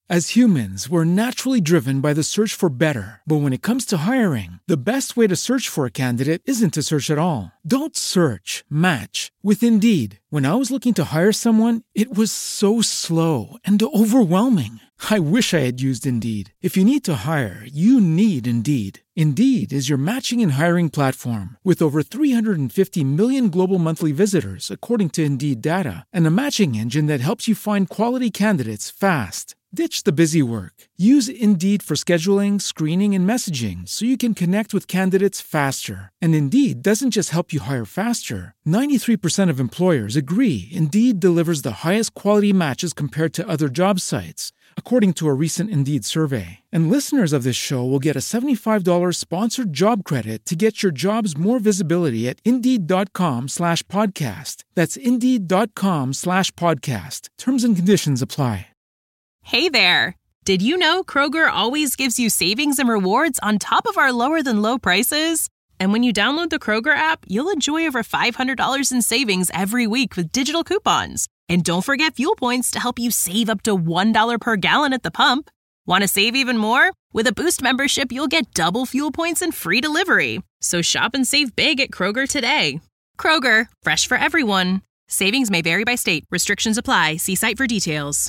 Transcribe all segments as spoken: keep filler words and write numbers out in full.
As humans, we're naturally driven by the search for better. But when it comes to hiring, the best way to search for a candidate isn't to search at all. Don't search, match with Indeed. When I was looking to hire someone, it was so slow and overwhelming. I wish I had used Indeed. If you need to hire, you need Indeed. Indeed is your matching and hiring platform with over three hundred fifty million global monthly visitors, according to Indeed data, and a matching engine that helps you find quality candidates fast. Ditch the busy work. Use Indeed for scheduling, screening, and messaging so you can connect with candidates faster. And Indeed doesn't just help you hire faster. ninety-three percent of employers agree Indeed delivers the highest quality matches compared to other job sites, according to a recent Indeed survey. And listeners of this show will get a seventy-five dollars sponsored job credit to get your jobs more visibility at Indeed.com slash podcast. That's Indeed.com slash podcast. Terms and conditions apply. Hey there! Did you know Kroger always gives you savings and rewards on top of our lower-than-low prices? And when you download the Kroger app, you'll enjoy over five hundred dollars in savings every week with digital coupons. And don't forget fuel points to help you save up to one dollar per gallon at the pump. Want to save even more? With a Boost membership, you'll get double fuel points and free delivery. So shop and save big at Kroger today. Kroger, fresh for everyone. Savings may vary by state. Restrictions apply. See site for details.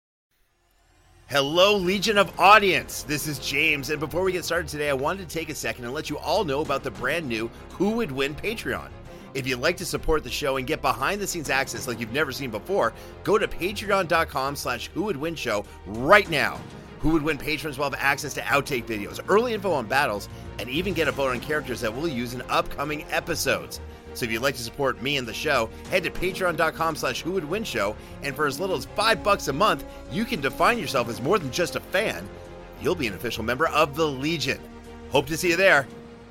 Hello, Legion of Audience. This is James, and before we get started today, I wanted to take a second and let you all know about the brand new Who Would Win Patreon. If you'd like to support the show and get behind-the-scenes access like you've never seen before, go to patreon.com slash Who Would Win Show right now. Who Would Win patrons will have access to outtake videos, early info on battles, and even get a vote on characters that we'll use in upcoming episodes. So if you'd like to support me and the show, head to patreon.com slash Who Would Win Show, and for as little as five bucks a month, you can define yourself as more than just a fan. You'll be an official member of the Legion. Hope to see you there.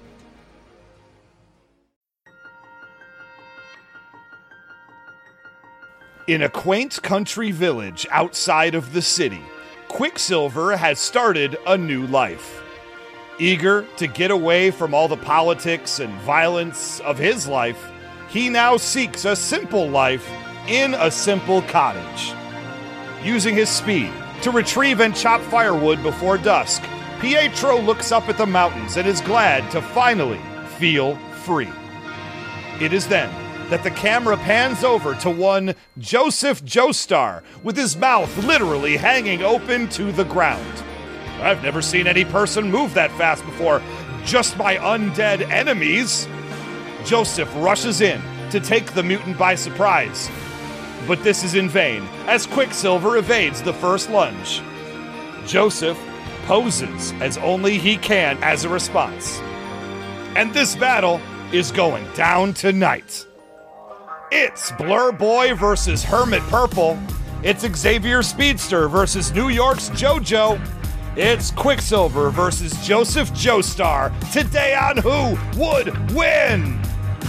In a quaint country village outside of the city, Quicksilver has started a new life. Eager to get away from all the politics and violence of his life, he now seeks a simple life in a simple cottage. Using his speed to retrieve and chop firewood before dusk, Pietro looks up at the mountains and is glad to finally feel free. It is then that the camera pans over to one Joseph Joestar with his mouth literally hanging open to the ground. I've never seen any person move that fast before. Just my undead enemies. Joseph rushes in to take the mutant by surprise. But this is in vain, as Quicksilver evades the first lunge. Joseph poses as only he can as a response. And this battle is going down tonight. It's Blur Boy versus Hermit Purple. It's Xavier Speedster versus New York's JoJo. It's Quicksilver versus Joseph Joestar. Today on Who Would Win?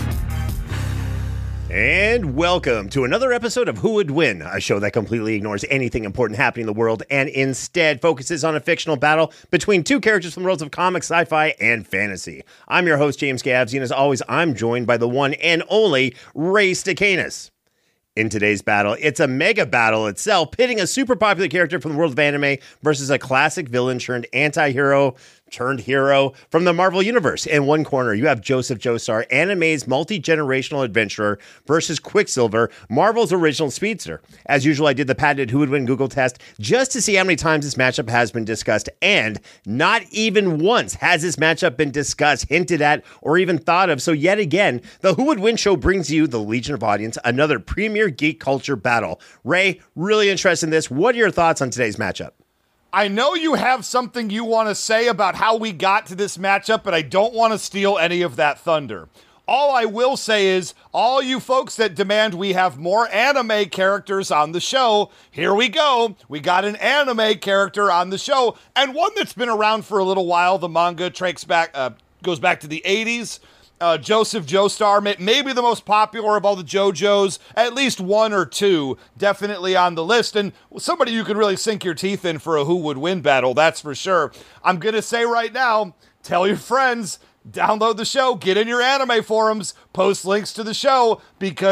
And welcome to another episode of Who Would Win, a show that completely ignores anything important happening in the world and instead focuses on a fictional battle between two characters from the worlds of comics, sci-fi, and fantasy. I'm your host, James Gabs, and as always, I'm joined by the one and only Ray Stacanus. In today's battle, it's a mega battle itself, pitting a super popular character from the world of anime versus a classic villain turned anti-hero turned hero from the Marvel Universe. In one corner, you have Joseph Joestar, anime's multi-generational adventurer, versus Quicksilver, Marvel's original speedster. As usual, I did the patented Who Would Win Google test just to see how many times this matchup has been discussed, and not even once has this matchup been discussed, hinted at, or even thought of. So yet again, the Who Would Win show brings you the Legion of Audience, another premier geek culture battle. Ray, really interested in this. What are your thoughts on today's matchup? I know you have something you want to say about how we got to this matchup, but I don't want to steal any of that thunder. All I will say is, all you folks that demand we have more anime characters on the show, here we go. We got an anime character on the show, and one that's been around for a little while. The manga tracks back, uh, goes back to the eighties. Uh, Joseph Joestar, may- maybe the most popular of all the JoJos, at least one or two, definitely on the list, and somebody you can really sink your teeth in for a Who Would Win battle, that's for sure. I'm going to say right now, tell your friends, download the show, get in your anime forums, post links to the show, because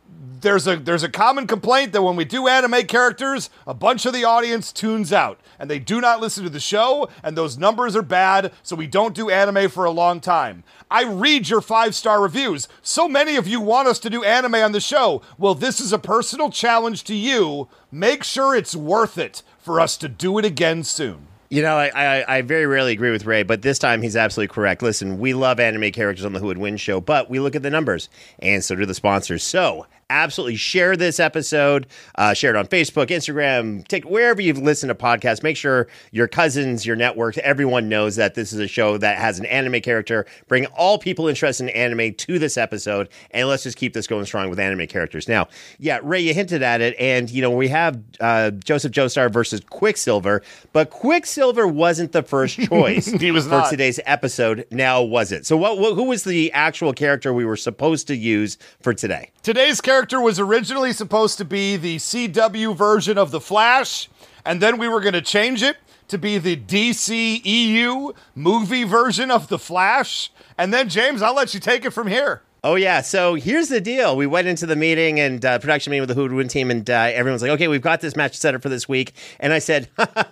There's a there's a common complaint that when we do anime characters, a bunch of the audience tunes out and they do not listen to the show, and those numbers are bad, so we don't do anime for a long time. I read your five-star reviews. So many of you want us to do anime on the show. Well, this is a personal challenge to you. Make sure it's worth it for us to do it again soon. You know, I, I I very rarely agree with Ray, but this time he's absolutely correct. Listen, we love anime characters on the Who Would Win show, but we look at the numbers, and so do the sponsors. So absolutely share this episode, uh, share it on Facebook, Instagram, take wherever you've listened to podcasts. Make sure your cousins, your networks, everyone knows that this is a show that has an anime character. Bring all people interested in anime to this episode, and let's just keep this going strong with anime characters. Now, yeah, Ray, you hinted at it, and you know we have uh, Joseph Joestar versus Quicksilver, but Quicksilver wasn't the first choice he was for not. today's episode. Now, was it? So, what, what? Who was the actual character we were supposed to use for today? Today's character was originally supposed to be the C W version of The Flash, and then we were going to change it to be the D C E U movie version of The Flash. And then, James, I'll let you take it from here. Oh, yeah. So here's the deal. We went into the meeting and uh, production meeting with the Who Would Win team, and uh, everyone's like, okay, we've got this match set up for this week. And I said,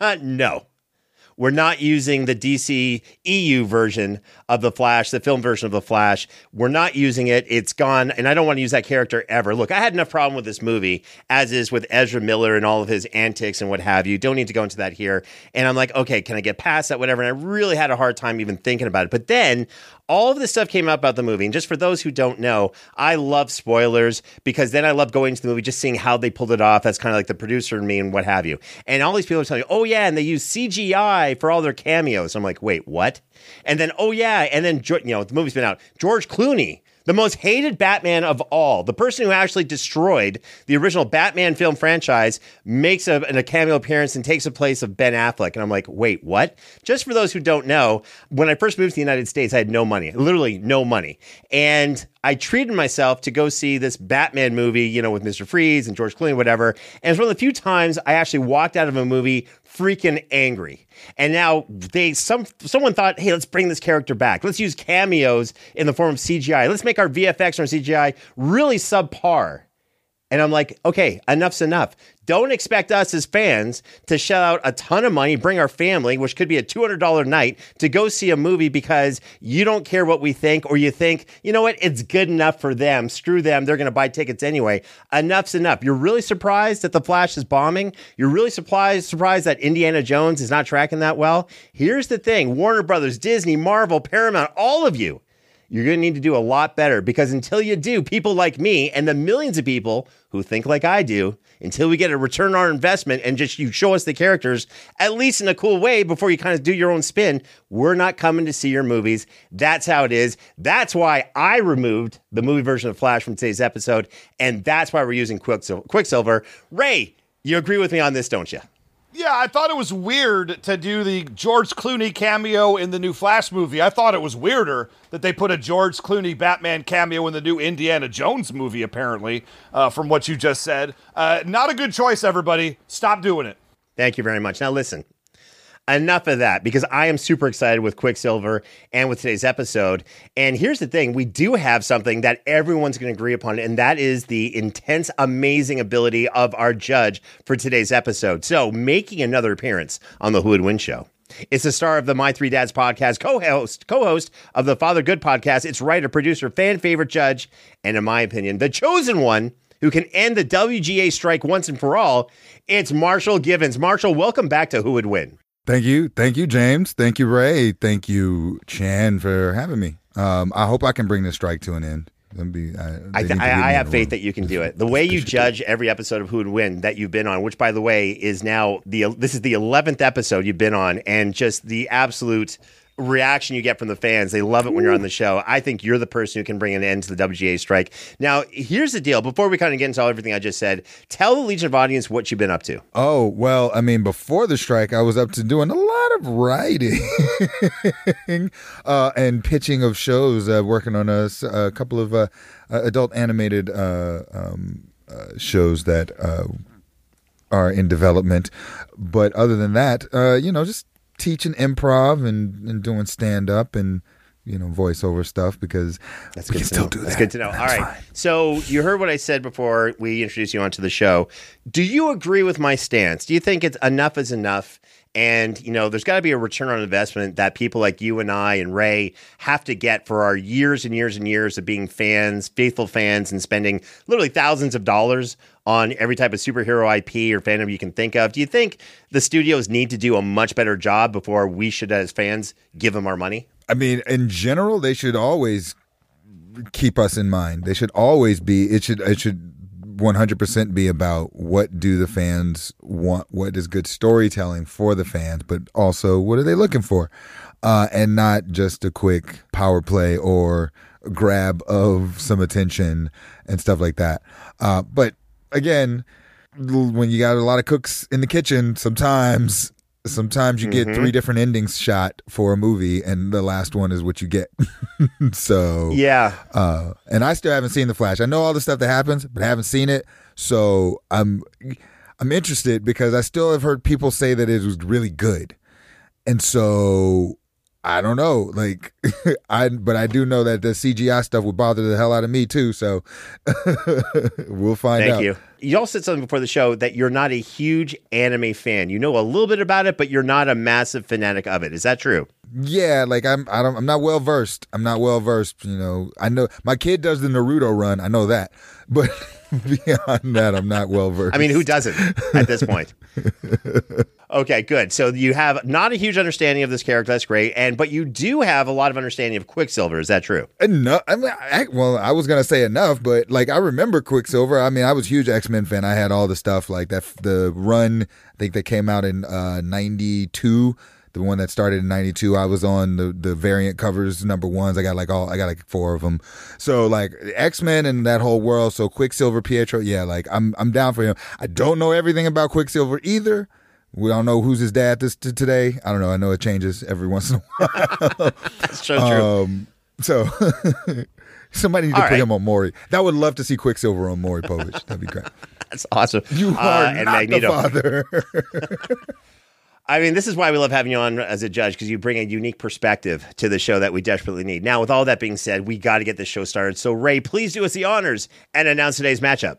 no. We're not using the D C E U version of The Flash, the film version of The Flash. We're not using it. It's gone, and I don't want to use that character ever. Look, I had enough problem with this movie, as is with Ezra Miller and all of his antics and what have you. Don't need to go into that here. And I'm like, okay, can I get past that, whatever? And I really had a hard time even thinking about it. But then all of this stuff came out about the movie. And just for those who don't know, I love spoilers because then I love going to the movie, just seeing how they pulled it off. That's kind of like the producer in me and what have you. And all these people are telling you, oh, yeah, and they use C G I for all their cameos. I'm like, wait, what? And then, oh, yeah, and then, you know, the movie's been out. George Clooney, the most hated Batman of all, the person who actually destroyed the original Batman film franchise, makes a, a cameo appearance and takes the place of Ben Affleck. And I'm like, wait, what? Just for those who don't know, when I first moved to the United States, I had no money, literally no money. And I treated myself to go see this Batman movie, you know, with Mister Freeze and George Clooney, whatever. And it's one of the few times I actually walked out of a movie freaking angry. And now they some someone thought, hey, let's bring this character back. Let's use cameos in the form of C G I. Let's make our V F X or C G I really subpar. And I'm like, okay, enough's enough. Don't expect us as fans to shell out a ton of money, bring our family, which could be a two hundred dollars night, to go see a movie because you don't care what we think, or you think, you know what, it's good enough for them. Screw them. They're going to buy tickets anyway. Enough's enough. You're really surprised that The Flash is bombing? You're really surprised, surprised that Indiana Jones is not tracking that well? Here's the thing. Warner Brothers, Disney, Marvel, Paramount, all of you, you're going to need to do a lot better, because until you do, people like me and the millions of people who think like I do, until we get a return on our investment and just you show us the characters, at least in a cool way, before you kind of do your own spin, we're not coming to see your movies. That's how it is. That's why I removed the movie version of Flash from today's episode, and that's why we're using Quicksil- Quicksilver. Ray, you agree with me on this, don't you? Yeah, I thought it was weird to do the George Clooney cameo in the new Flash movie. I thought it was weirder that they put a George Clooney Batman cameo in the new Indiana Jones movie, apparently, uh, from what you just said. Uh, not a good choice, everybody. Stop doing it. Thank you very much. Now listen, enough of that, because I am super excited with Quicksilver and with today's episode. And here's the thing. We do have something that everyone's going to agree upon, and that is the intense, amazing ability of our judge for today's episode. So making another appearance on the Who Would Win show. It's the star of the My Three Dads podcast, co-host, co-host of the Father Good podcast. It's writer, producer, fan favorite judge, and in my opinion, the chosen one who can end the W G A strike once and for all. It's Marshall Givens. Marshall, welcome back to Who Would Win. Thank you. Thank you, James. Thank you, Ray. Thank you, Chan, for having me. Um, I hope I can bring this strike to an end. Be, uh, I, th- I, I have faith that you can do it. The way you judge every episode of Who Would Win that you've been on, which, by the way, is now the this is the eleventh episode you've been on, and just the absolute reaction you get from the fans. They love it when you're on the show. I think you're the person who can bring an end to the W G A strike. Now, here's the deal. Before we kind of get into everything I just said, tell the Legion of Audience what you've been up to. Oh, well, I mean, before the strike, I was up to doing a lot of writing uh, and pitching of shows, uh, working on a, a couple of uh, adult animated uh, um, uh, shows that uh, are in development. But other than that, uh, you know, just teaching improv and, and doing stand-up and you know, voiceover stuff because That's we good can to still know. do that. That's good to know. That's All right. fine. So you heard what I said before we introduced you onto the show. Do you agree with my stance? Do you think it's enough is enough? And, you know, there's got to be a return on investment that people like you and I and Ray have to get for our years and years and years of being fans, faithful fans, and spending literally thousands of dollars on every type of superhero I P or fandom you can think of. Do you think the studios need to do a much better job before we should, as fans, give them our money? I mean, in general, they should always keep us in mind. They should always be, it should, it should one hundred percent be about what do the fans want, what is good storytelling for the fans, but also what are they looking for? Uh, and not just a quick power play or grab of some attention and stuff like that. Uh, but again, when you got a lot of cooks in the kitchen, sometimes sometimes you get mm-hmm. three different endings shot for a movie, and the last one is what you get. So yeah, uh, and I still haven't seen The Flash. I know all the stuff that happens, but I haven't seen it. So I'm I'm interested because I still have heard people say that it was really good, and so I don't know. Like I, but I do know that the C G I stuff would bother the hell out of me too. So we'll find Thank out. Thank you. You all said something before the show that you're not a huge anime fan. You know a little bit about it, but you're not a massive fanatic of it. Is that true? Yeah, like I'm. I don't. I'm not well versed. I'm not well versed. You know, I know my kid does the Naruto run. I know that, but beyond that, I'm not well versed. I mean, who doesn't at this point? Okay, good. So you have not a huge understanding of this character. That's great. And but you do have a lot of understanding of Quicksilver. Is that true? Enough. I mean, I, well, I was gonna say enough, but like I remember Quicksilver. I mean, I was a huge X-Men fan. I had all the stuff like that. The run, I think that came out in uh, ninety-two. The one that started in ninety-two, I was on the, the variant covers, number ones. I got like all, I got like four of them. So like X-Men and that whole world. So Quicksilver, Pietro, yeah, like I'm I'm down for him. I don't know everything about Quicksilver either. We don't know who's his dad this t- today. I don't know. I know it changes every once in a while. That's so true. Um, so somebody need to all put right. him on Maury. That would love to see Quicksilver on Maury Povich. That'd be great. That's awesome. You are uh, and not Magneto. the father. I mean, this is why we love having you on as a judge, because you bring a unique perspective to the show that we desperately need. Now, with all that being said, we got to get this show started. So, Ray, please do us the honors and announce today's matchup.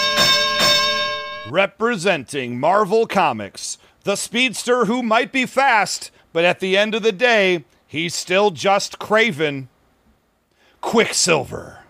Representing Marvel Comics, the speedster who might be fast, but at the end of the day, he's still just Kraven, Quicksilver.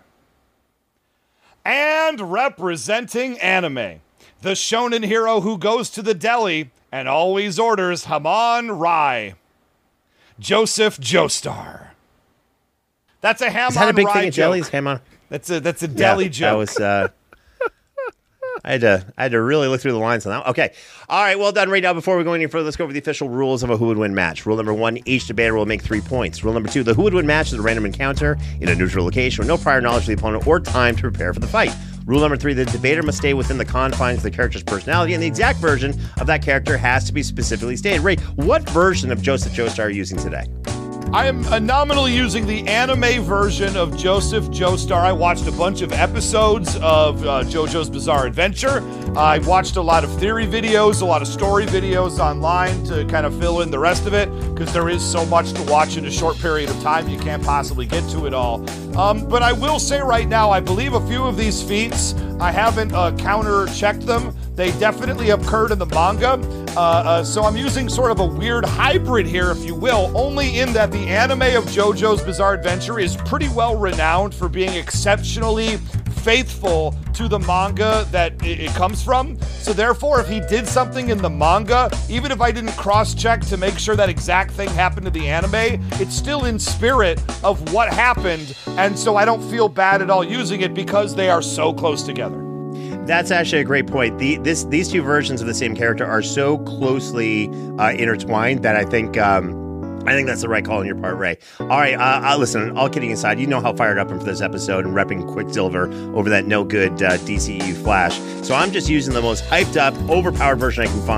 And representing anime, the shonen hero who goes to the deli and always orders Hamon Rye, Joseph Joestar. That's a Hamon Is that a big Rye thing at joke. delis, Hamon? That's a that's a deli yeah, joke. That was. Uh, I had to. I had to really look through the lines on that. Okay. All right. Well done. Right now, before we go any further, let's go over the official rules of a Who Would Win match. Rule number one: each debater will make three points. Rule number two: the Who Would Win match is a random encounter in a neutral location with no prior knowledge of the opponent or time to prepare for the fight. Rule number three: the debater must stay within the confines of the character's personality, and the exact version of that character has to be specifically stated. Ray, what version of Joseph Joestar are you using today? I am uh, nominally using the anime version of Joseph Joestar. I watched a bunch of episodes of uh, JoJo's Bizarre Adventure. I watched a lot of theory videos, a lot of story videos online to kind of fill in the rest of it, because there is so much to watch in a short period of time. You can't possibly get to it all. Um, but I will say right now, I believe a few of these feats, I haven't uh, counter-checked them. They definitely occurred in the manga. Uh, uh, so I'm using sort of a weird hybrid here, if you will, only in that the anime of JoJo's Bizarre Adventure is pretty well renowned for being exceptionally faithful to the manga that it, it comes from. So therefore, if he did something in the manga, even if I didn't cross-check to make sure that exact thing happened to the anime, it's still in spirit of what happened. And so I don't feel bad at all using it because they are so close together. That's actually a great point. The, this, these two versions of the same character are so closely uh, intertwined that I think um, I think that's the right call on your part, Ray. All right, uh, uh, listen, all kidding aside, you know how fired up I'm for this episode and repping Quicksilver over that no-good uh, D C E U Flash. So I'm just using the most hyped up, overpowered version I can find,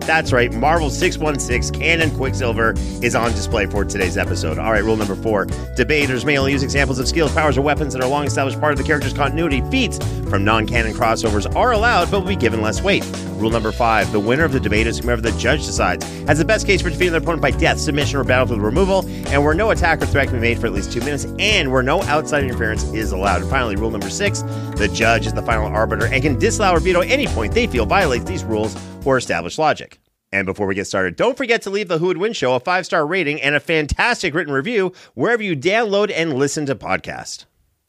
That's right, Marvel six one six Canon Quicksilver is on display for today's episode. All right, rule number four. Debaters may only use examples of skills, powers, or weapons that are a long-established part of the character's continuity. Feats from non-canon crossovers are allowed, but will be given less weight. Rule number five. The winner of the debate is whomever the judge decides has the best case for defeating their opponent by death, submission, or battle with removal, and where no attack or threat can be made for at least two minutes, and where no outside interference is allowed. And finally, rule number six. The judge is the final arbiter and can disallow or veto any point they feel violates these rules or established logic. And before we get started, don't forget to leave the Who Would Win Show a five-star rating and a fantastic written review wherever you download and listen to podcasts.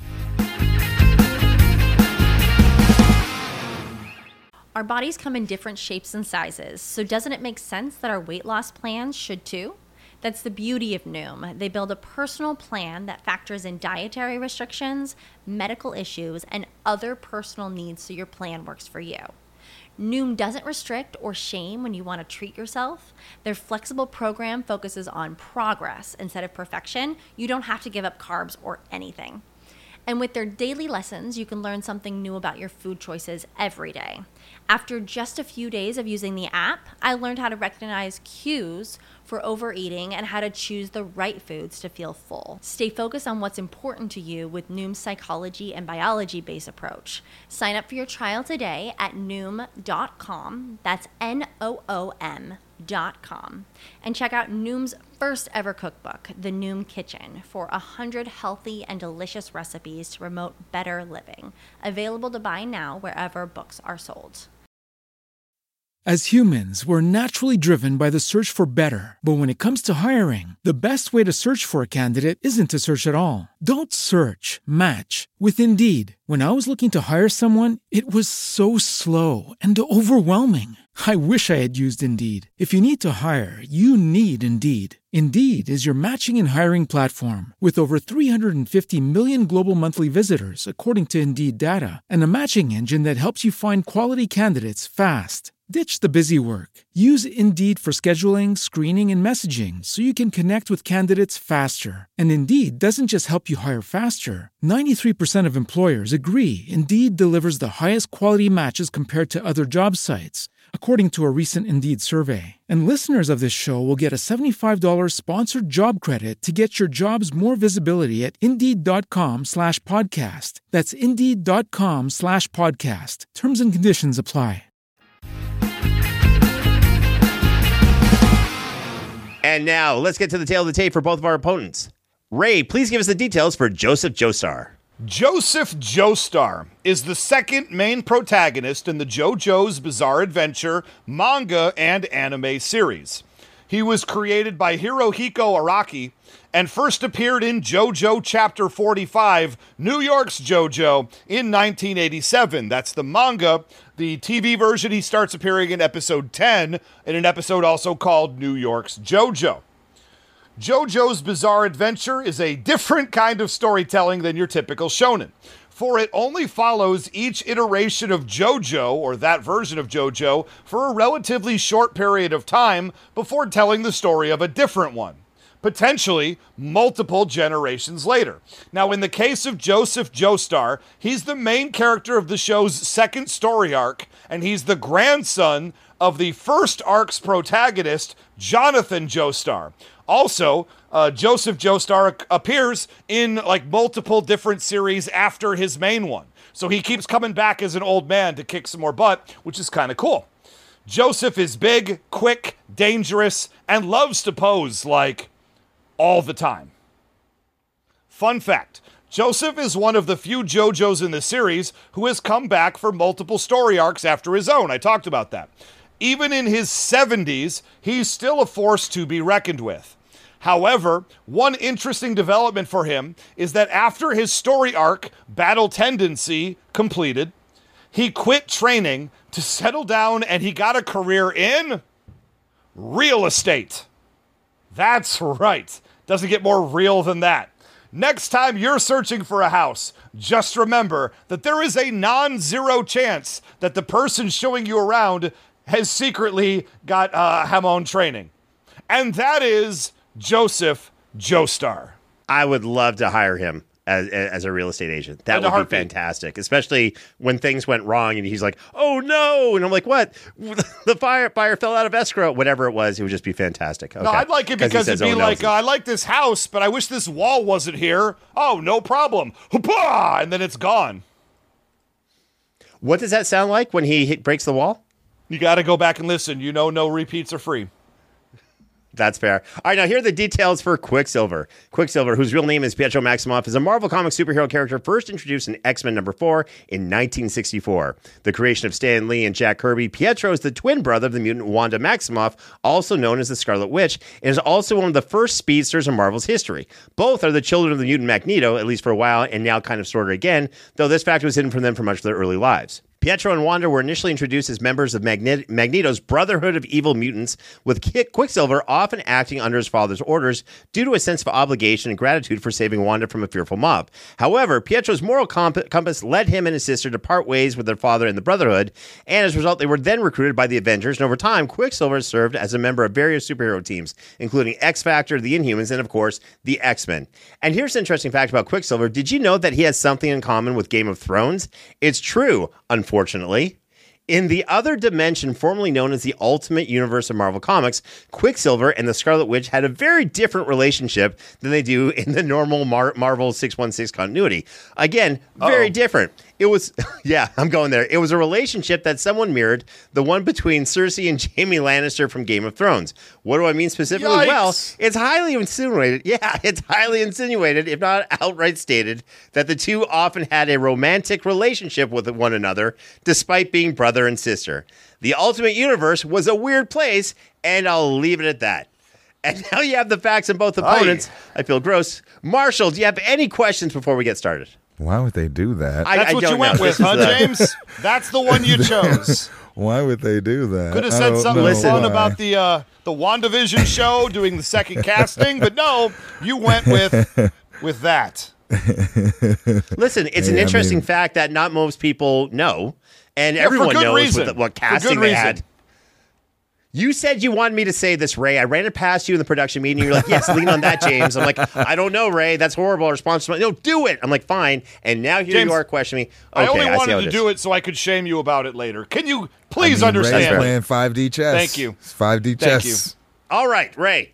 Our bodies come in different shapes and sizes, so doesn't it make sense that our weight loss plans should too? That's the beauty of Noom. They build a personal plan that factors in dietary restrictions, medical issues, and other personal needs so your plan works for you. Noom doesn't restrict or shame when you want to treat yourself. Their flexible program focuses on progress instead of perfection. You don't have to give up carbs or anything. And with their daily lessons, you can learn something new about your food choices every day. After just a few days of using the app, I learned how to recognize cues for overeating and how to choose the right foods to feel full. Stay focused on what's important to you with Noom's psychology and biology-based approach. Sign up for your trial today at Noom dot com. That's N O O M dot com. And check out Noom's first ever cookbook, The Noom Kitchen, for one hundred healthy and delicious recipes to promote better living. Available to buy now wherever books are sold. As humans, we're naturally driven by the search for better. But when it comes to hiring, the best way to search for a candidate isn't to search at all. Don't search, match with Indeed. When I was looking to hire someone, it was so slow and overwhelming. I wish I had used Indeed. If you need to hire, you need Indeed. Indeed is your matching and hiring platform with over three hundred fifty million global monthly visitors, according to Indeed data, and a matching engine that helps you find quality candidates fast. Ditch the busy work. Use Indeed for scheduling, screening, and messaging so you can connect with candidates faster. And Indeed doesn't just help you hire faster. ninety-three percent of employers agree Indeed delivers the highest quality matches compared to other job sites, according to a recent Indeed survey. And listeners of this show will get a seventy-five dollars sponsored job credit to get your jobs more visibility at Indeed.com slash podcast. That's Indeed.com slash podcast. Terms and conditions apply. And now, let's get to the tail of the tape for both of our opponents. Ray, please give us the details for Joseph Joestar. Joseph Joestar is the second main protagonist in the JoJo's Bizarre Adventure manga and anime series. He was created by Hirohiko Araki and first appeared in JoJo Chapter forty-five, New York's JoJo, in nineteen eighty-seven. That's the manga. The T V version, he starts appearing in episode ten, in an episode also called New York's JoJo. JoJo's Bizarre Adventure is a different kind of storytelling than your typical shonen, for it only follows each iteration of JoJo, or that version of JoJo, for a relatively short period of time before telling the story of a different one, potentially multiple generations later. Now, in the case of Joseph Joestar, he's the main character of the show's second story arc, and he's the grandson of the first arc's protagonist, Jonathan Joestar. Also, uh, Joseph Joestar appears in like multiple different series after his main one. So he keeps coming back as an old man to kick some more butt, which is kind of cool. Joseph is big, quick, dangerous, and loves to pose like all the time. Fun fact, Joseph is one of the few JoJos in the series who has come back for multiple story arcs after his own. I talked about that. Even in his seventies, he's still a force to be reckoned with. However, one interesting development for him is that after his story arc, Battle Tendency, completed, he quit training to settle down and he got a career in real estate. That's right. Doesn't get more real than that. Next time you're searching for a house, just remember that there is a non-zero chance that the person showing you around has secretly got uh, Hamon training. And that is Joseph Joestar. I would love to hire him as as a real estate agent. That And a would be heartbeat. fantastic, especially when things went wrong and he's like, "Oh no!" And I'm like, "What? The fire fire fell out of escrow." Whatever it was, it would just be fantastic. Okay. No, I'd like it 'Cause he because says, it'd be "Oh, no." like, uh, I like this house, but I wish this wall wasn't here. Oh, no problem. Hoopah! And then it's gone. What does that sound like when he hit, breaks the wall? You got to go back and listen. You know, no repeats are free. That's fair. All right, now here are the details for Quicksilver. Quicksilver, whose real name is Pietro Maximoff, is a Marvel Comics superhero character first introduced in X-Men number four in nineteen sixty-four. The creation of Stan Lee and Jack Kirby, Pietro is the twin brother of the mutant Wanda Maximoff, also known as the Scarlet Witch, and is also one of the first speedsters in Marvel's history. Both are the children of the mutant Magneto, at least for a while, and now kind of sort of again, though this fact was hidden from them for much of their early lives. Pietro and Wanda were initially introduced as members of Magne- Magneto's Brotherhood of Evil Mutants, with Quicksilver often acting under his father's orders due to a sense of obligation and gratitude for saving Wanda from a fearful mob. However, Pietro's moral comp- compass led him and his sister to part ways with their father in the Brotherhood, and as a result, they were then recruited by the Avengers, and over time, Quicksilver served as a member of various superhero teams, including X-Factor, the Inhumans, and of course, the X-Men. And here's an interesting fact about Quicksilver. Did you know that he has something in common with Game of Thrones? It's true, unfortunately. Unfortunately, in the other dimension, formerly known as the Ultimate Universe of Marvel Comics, Quicksilver and the Scarlet Witch had a very different relationship than they do in the normal Mar- Marvel six one six continuity. Again, very Uh-oh. different. It was, yeah, I'm going there. It was a relationship that someone mirrored, the one between Cersei and Jaime Lannister from Game of Thrones. What do I mean specifically? Yikes. Well, it's highly insinuated. Yeah, it's highly insinuated, if not outright stated, that the two often had a romantic relationship with one another, despite being brother and sister. The Ultimate Universe was a weird place, and I'll leave it at that. And now you have the facts on both opponents. Aye. I feel gross. Marshall, do you have any questions before we get started? Why would they do that? I, That's I what you went know. with, huh, James? That's the one you chose. Why would they do that? Could have said something fun why. about the uh, the WandaVision show doing the second casting, but no, you went with with that. Listen, it's an Yeah, I interesting mean- fact that not most people know, and Yeah, for everyone good knows reason. what, what For casting good they reason. had. You said you wanted me to say this, Ray. I ran it past you in the production meeting. You're like, yes, lean on that, James. I'm like, I don't know, Ray. That's horrible. Our sponsor, no, do it. I'm like, fine. And now here James, you are questioning me. I Okay, only I see wanted how to it is. do it so I could shame you about it later. Can you please I mean, understand? Ray's playing five D chess. Thank you. It's five D Thank chess. All right, Ray.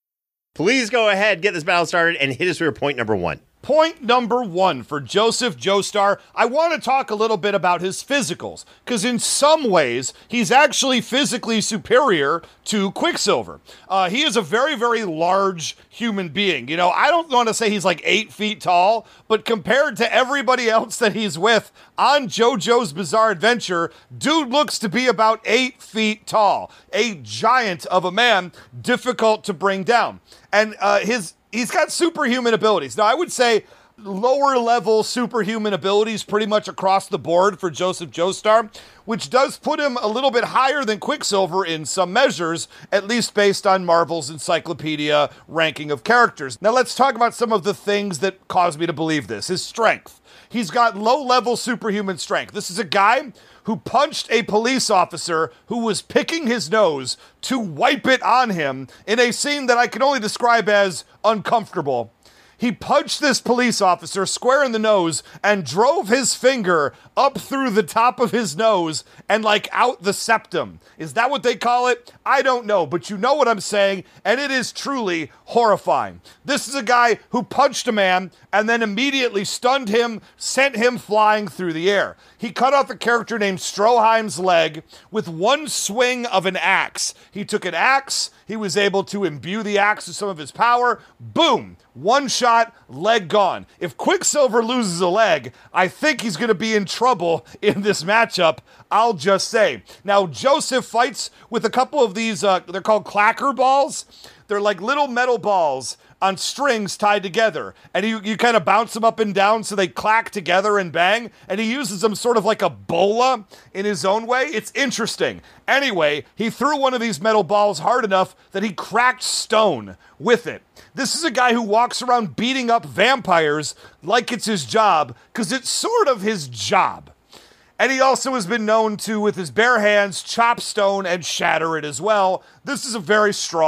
Please go ahead, get this battle started, and hit us with your point number one. Point number one for Joseph Joestar. I want to talk a little bit about his physicals, because in some ways, he's actually physically superior to Quicksilver. Uh, he is a very, very large human being. You know, I don't want to say he's like eight feet tall, but compared to everybody else that he's with on JoJo's Bizarre Adventure, dude looks to be about eight feet tall. A giant of a man, difficult to bring down. And uh, his... He's got superhuman abilities. Now, I would say lower level superhuman abilities pretty much across the board for Joseph Joestar, which does put him a little bit higher than Quicksilver in some measures, at least based on Marvel's encyclopedia ranking of characters. Now, let's talk about some of the things that cause me to believe this. His strength. He's got low-level superhuman strength. This is a guy who punched a police officer who was picking his nose to wipe it on him in a scene that I can only describe as uncomfortable. He punched this police officer square in the nose and drove his finger up through the top of his nose and like out the septum. Is that what they call it? I don't know, but you know what I'm saying, and it is truly horrifying. This is a guy who punched a man and then immediately stunned him, sent him flying through the air. He cut off a character named Stroheim's leg with one swing of an axe. He took an axe, he was able to imbue the axe with some of his power, boom, one shot, leg gone. If Quicksilver loses a leg, I think he's going to be in trouble in this matchup, I'll just say. Now, Joseph fights with a couple of these, uh, they're called clacker balls. They're like little metal balls on strings tied together, and you, you kind of bounce them up and down so they clack together and bang, and he uses them sort of like a bola in his own way. It's interesting. Anyway, he threw one of these metal balls hard enough that he cracked stone with it. This is a guy who walks around beating up vampires like it's his job, because it's sort of his job. And he also has been known to, with his bare hands, chop stone and shatter it as well. This is a very strong,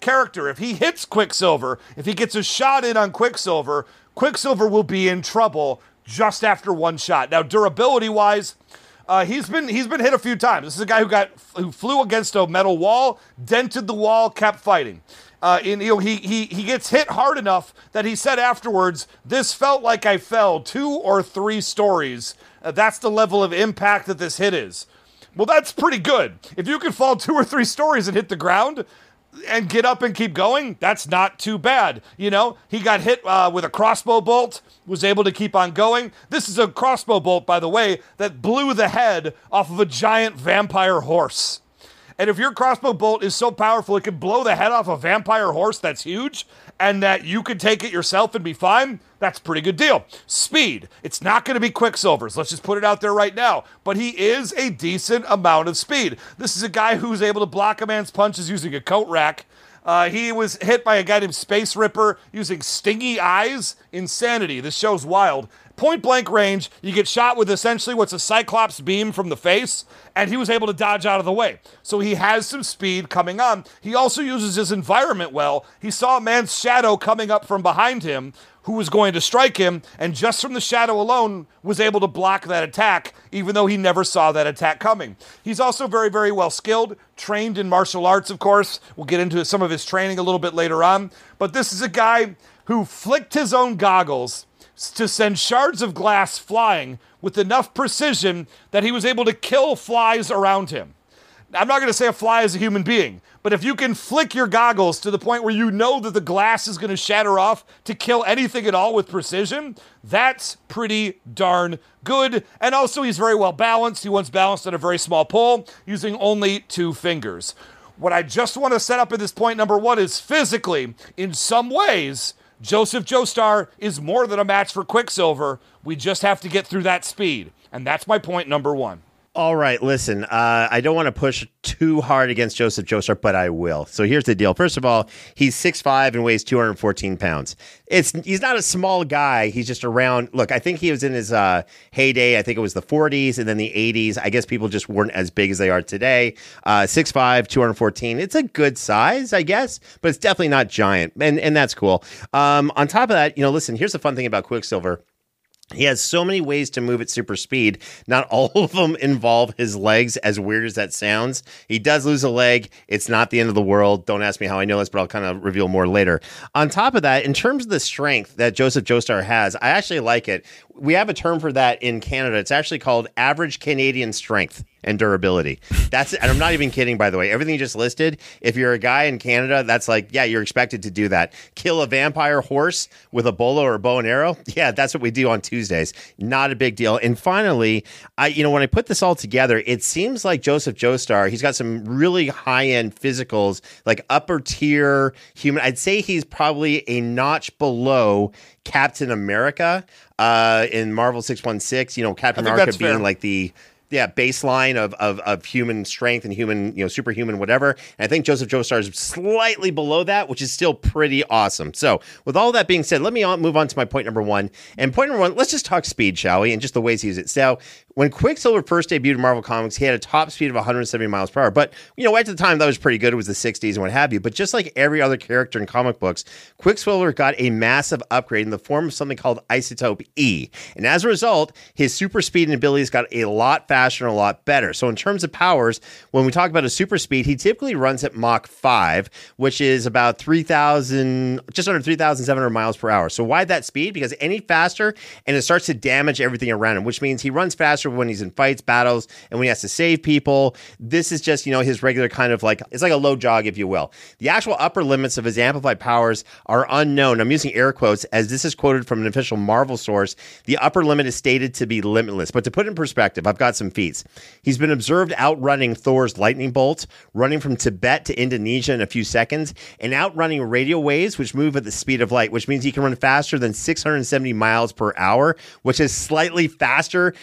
character. If he hits Quicksilver, if he gets a shot in on Quicksilver, Quicksilver will be in trouble just after one shot. Now, durability-wise, uh, he's been he's been hit a few times. This is a guy who got who flew against a metal wall, dented the wall, kept fighting. Uh, and, you know, he, he, he gets hit hard enough that he said afterwards, this felt like I fell two or three stories. Uh, that's the level of impact that this hit is. Well, that's pretty good. If you can fall two or three stories and hit the ground and get up and keep going, that's not too bad. You know, he got hit uh, with a crossbow bolt, was able to keep on going. This is a crossbow bolt, by the way, that blew the head off of a giant vampire horse. And if your crossbow bolt is so powerful it can blow the head off a vampire horse that's huge, and that you could take it yourself and be fine, that's a pretty good deal. Speed. It's not going to be Quicksilver's. Let's just put it out there right now. But he is a decent amount of speed. This is a guy who's able to block a man's punches using a coat rack. Uh, he was hit by a guy named Space Ripper using stingy eyes. Insanity. This show's wild. Point blank range, you get shot with essentially what's a Cyclops beam from the face, and he was able to dodge out of the way. So he has some speed coming on. He also uses his environment well. He saw a man's shadow coming up from behind him who was going to strike him, and just from the shadow alone was able to block that attack, even though he never saw that attack coming. He's also very, very well skilled, trained in martial arts, of course. We'll get into some of his training a little bit later on. But this is a guy who flicked his own goggles to send shards of glass flying with enough precision that he was able to kill flies around him. I'm not going to say a fly is a human being, but if you can flick your goggles to the point where you know that the glass is going to shatter off to kill anything at all with precision, that's pretty darn good. And also, he's very well balanced. He once balanced on a very small pole using only two fingers. What I just want to set up at this point number one is physically, in some ways, Joseph Joestar is more than a match for Quicksilver. We just have to get through that speed. And that's my point number one. All right, listen, uh, I don't want to push too hard against Joseph Joestar, but I will. So here's the deal. First of all, he's six foot five and weighs two hundred fourteen pounds. It's He's not a small guy. He's just around. Look, I think he was in his uh, heyday. I think it was the forties and then the eighties. I guess people just weren't as big as they are today. Uh, six foot five, two hundred fourteen. It's a good size, I guess, but it's definitely not giant, and, and that's cool. Um, on top of that, you know, listen, here's the fun thing about Quicksilver. He has so many ways to move at super speed. Not all of them involve his legs, as weird as that sounds. He does lose a leg. It's not the end of the world. Don't ask me how I know this, but I'll kind of reveal more later. On top of that, in terms of the strength that Joseph Joestar has, I actually like it. We have a term for that in Canada. It's actually called average Canadian strength and durability. That's, and I'm not even kidding, by the way. Everything you just listed, if you're a guy in Canada, that's like, yeah, you're expected to do that. Kill a vampire horse with a bolo or a bow and arrow. Yeah, that's what we do on Tuesdays. Not a big deal. And finally, I, you know, when I put this all together, it seems like Joseph Joestar, he's got some really high-end physicals, like upper tier human. I'd say he's probably a notch below Captain America uh, in Marvel six one six. You know, Captain America being fair. like the Yeah, baseline of, of of human strength and human, you know, superhuman, whatever. And I think Joseph Joestar is slightly below that, which is still pretty awesome. So with all that being said, let me move on to my point number one. And point number one, let's just talk speed, shall we? And just the ways he uses it. So when Quicksilver first debuted in Marvel Comics, he had a top speed of one hundred seventy miles per hour. But, you know, at the time, that was pretty good. It was the sixties and what have you. But just like every other character in comic books, Quicksilver got a massive upgrade in the form of something called Isotope E. And as a result, his super speed and abilities got a lot faster and a lot better. So in terms of powers, when we talk about a super speed, he typically runs at Mach five, which is about three thousand, just under three thousand seven hundred miles per hour. So why that speed? Because any faster and it starts to damage everything around him, which means he runs faster when he's in fights, battles, and when he has to save people. This is just, you know, his regular kind of like, it's like a low jog, if you will. The actual upper limits of his amplified powers are unknown. I'm using air quotes as this is quoted from an official Marvel source. The upper limit is stated to be limitless. But to put it in perspective, I've got some feats. He's been observed outrunning Thor's lightning bolt, running from Tibet to Indonesia in a few seconds, and outrunning radio waves, which move at the speed of light, which means he can run faster than six hundred seventy miles per hour, which is slightly faster than his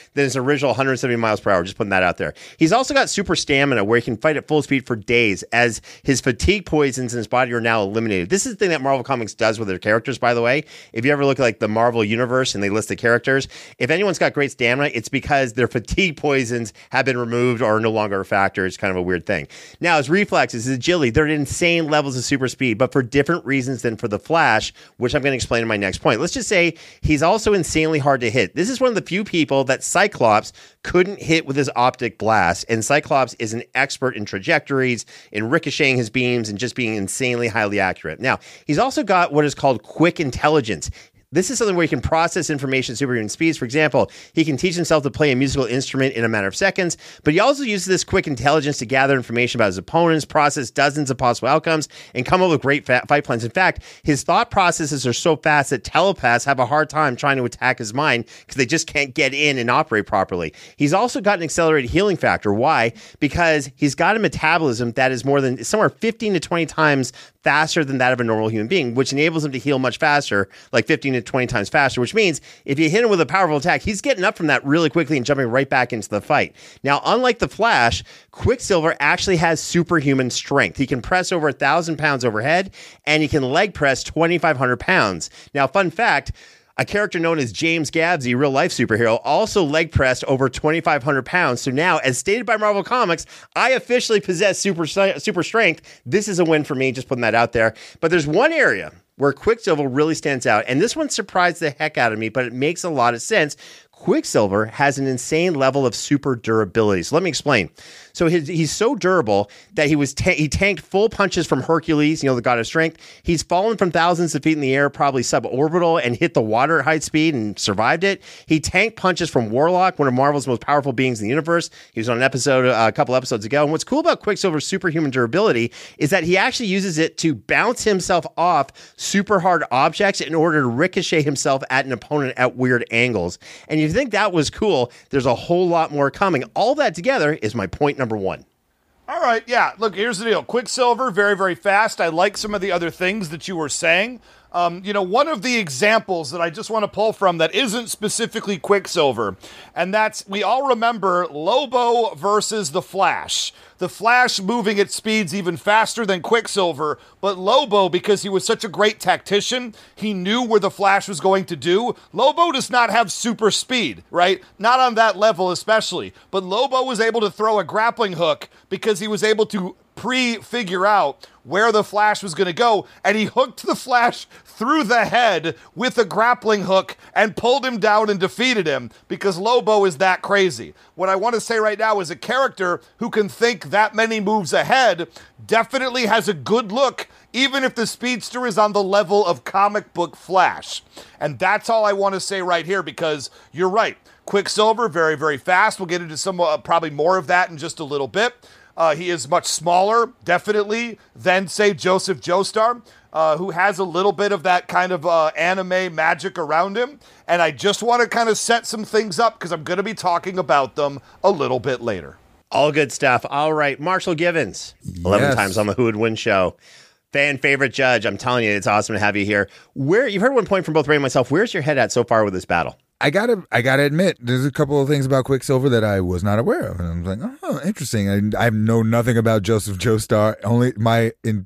original one hundred seventy miles per hour. Just putting that out there. He's also got super stamina where he can fight at full speed for days as his fatigue poisons in his body are now eliminated. This is the thing that Marvel Comics does with their characters, by the way. If you ever look at like the Marvel Universe and they list the characters, if anyone's got great stamina, it's because their fatigue poisons have been removed or are no longer a factor. It's kind of a weird thing. Now, his reflexes, his agility, they're at insane levels of super speed, but for different reasons than for the Flash, which I'm going to explain in my next point. Let's just say he's also insanely hard to hit. This is one of the few people that Cyclops couldn't hit with his optic blast, and Cyclops is an expert in trajectories, in ricocheting his beams, and just being insanely highly accurate. Now, he's also got what is called quick intelligence. This is something where he can process information at superhuman speeds. For example, he can teach himself to play a musical instrument in a matter of seconds, but he also uses this quick intelligence to gather information about his opponents, process dozens of possible outcomes, and come up with great fight plans. In fact, his thought processes are so fast that telepaths have a hard time trying to attack his mind because they just can't get in and operate properly. He's also got an accelerated healing factor. Why? Because he's got a metabolism that is more than somewhere fifteen to twenty times faster than that of a normal human being, which enables him to heal much faster, like fifteen to twenty times faster, which means if you hit him with a powerful attack, he's getting up from that really quickly and jumping right back into the fight. Now, unlike the Flash, Quicksilver actually has superhuman strength. He can press over a thousand pounds overhead, and he can leg press twenty-five hundred pounds. Now, fun fact, a character known as James Gabsy, real-life superhero, also leg pressed over twenty-five hundred pounds. So now, as stated by Marvel Comics, I officially possess super super strength. This is a win for me, just putting that out there. But there's one area where Quicksilver really stands out, and this one surprised the heck out of me, but it makes a lot of sense. Quicksilver has an insane level of super durability. So let me explain. So his, he's so durable that he was ta- he tanked full punches from Hercules, you know, the god of strength. He's fallen from thousands of feet in the air, probably suborbital, and hit the water at high speed and survived it. He tanked punches from Warlock, one of Marvel's most powerful beings in the universe. He was on an episode uh, a couple episodes ago. And what's cool about Quicksilver's superhuman durability is that he actually uses it to bounce himself off super hard objects in order to ricochet himself at an opponent at weird angles. And if you think that was cool, there's a whole lot more coming. All that together is my point number one. All right, yeah, look, here's the deal. Quicksilver, very, very fast. I like some of the other things that you were saying. Um, you know, one of the examples that I just want to pull from that isn't specifically Quicksilver, and that's, we all remember Lobo versus the Flash. The Flash moving at speeds even faster than Quicksilver, but Lobo, because he was such a great tactician, he knew where the Flash was going to do. Lobo does not have super speed, right? Not on that level especially, but Lobo was able to throw a grappling hook because he was able to pre-figure out where the Flash was going to go, and he hooked the Flash through the head with a grappling hook and pulled him down and defeated him because Lobo is that crazy. What I want to say right now is a character who can think that many moves ahead definitely has a good look, even if the speedster is on the level of comic book Flash. And that's all I want to say right here, because you're right. Quicksilver, very, very fast. We'll get into some uh, probably more of that in just a little bit. Uh, he is much smaller, definitely, than, say, Joseph Joestar, uh, who has a little bit of that kind of uh, anime magic around him. And I just want to kind of set some things up because I'm going to be talking about them a little bit later. All good stuff. All right, Marshall Givens, eleven Yes. times on the Who Would Win show. Fan favorite judge. I'm telling you, it's awesome to have you here. Where you've heard one point from both Ray and myself. Where's your head at so far with this battle? I gotta, I gotta admit, there's a couple of things about Quicksilver that I was not aware of, and I was like, oh, interesting. I, I know nothing about Joseph Joestar. Only my in,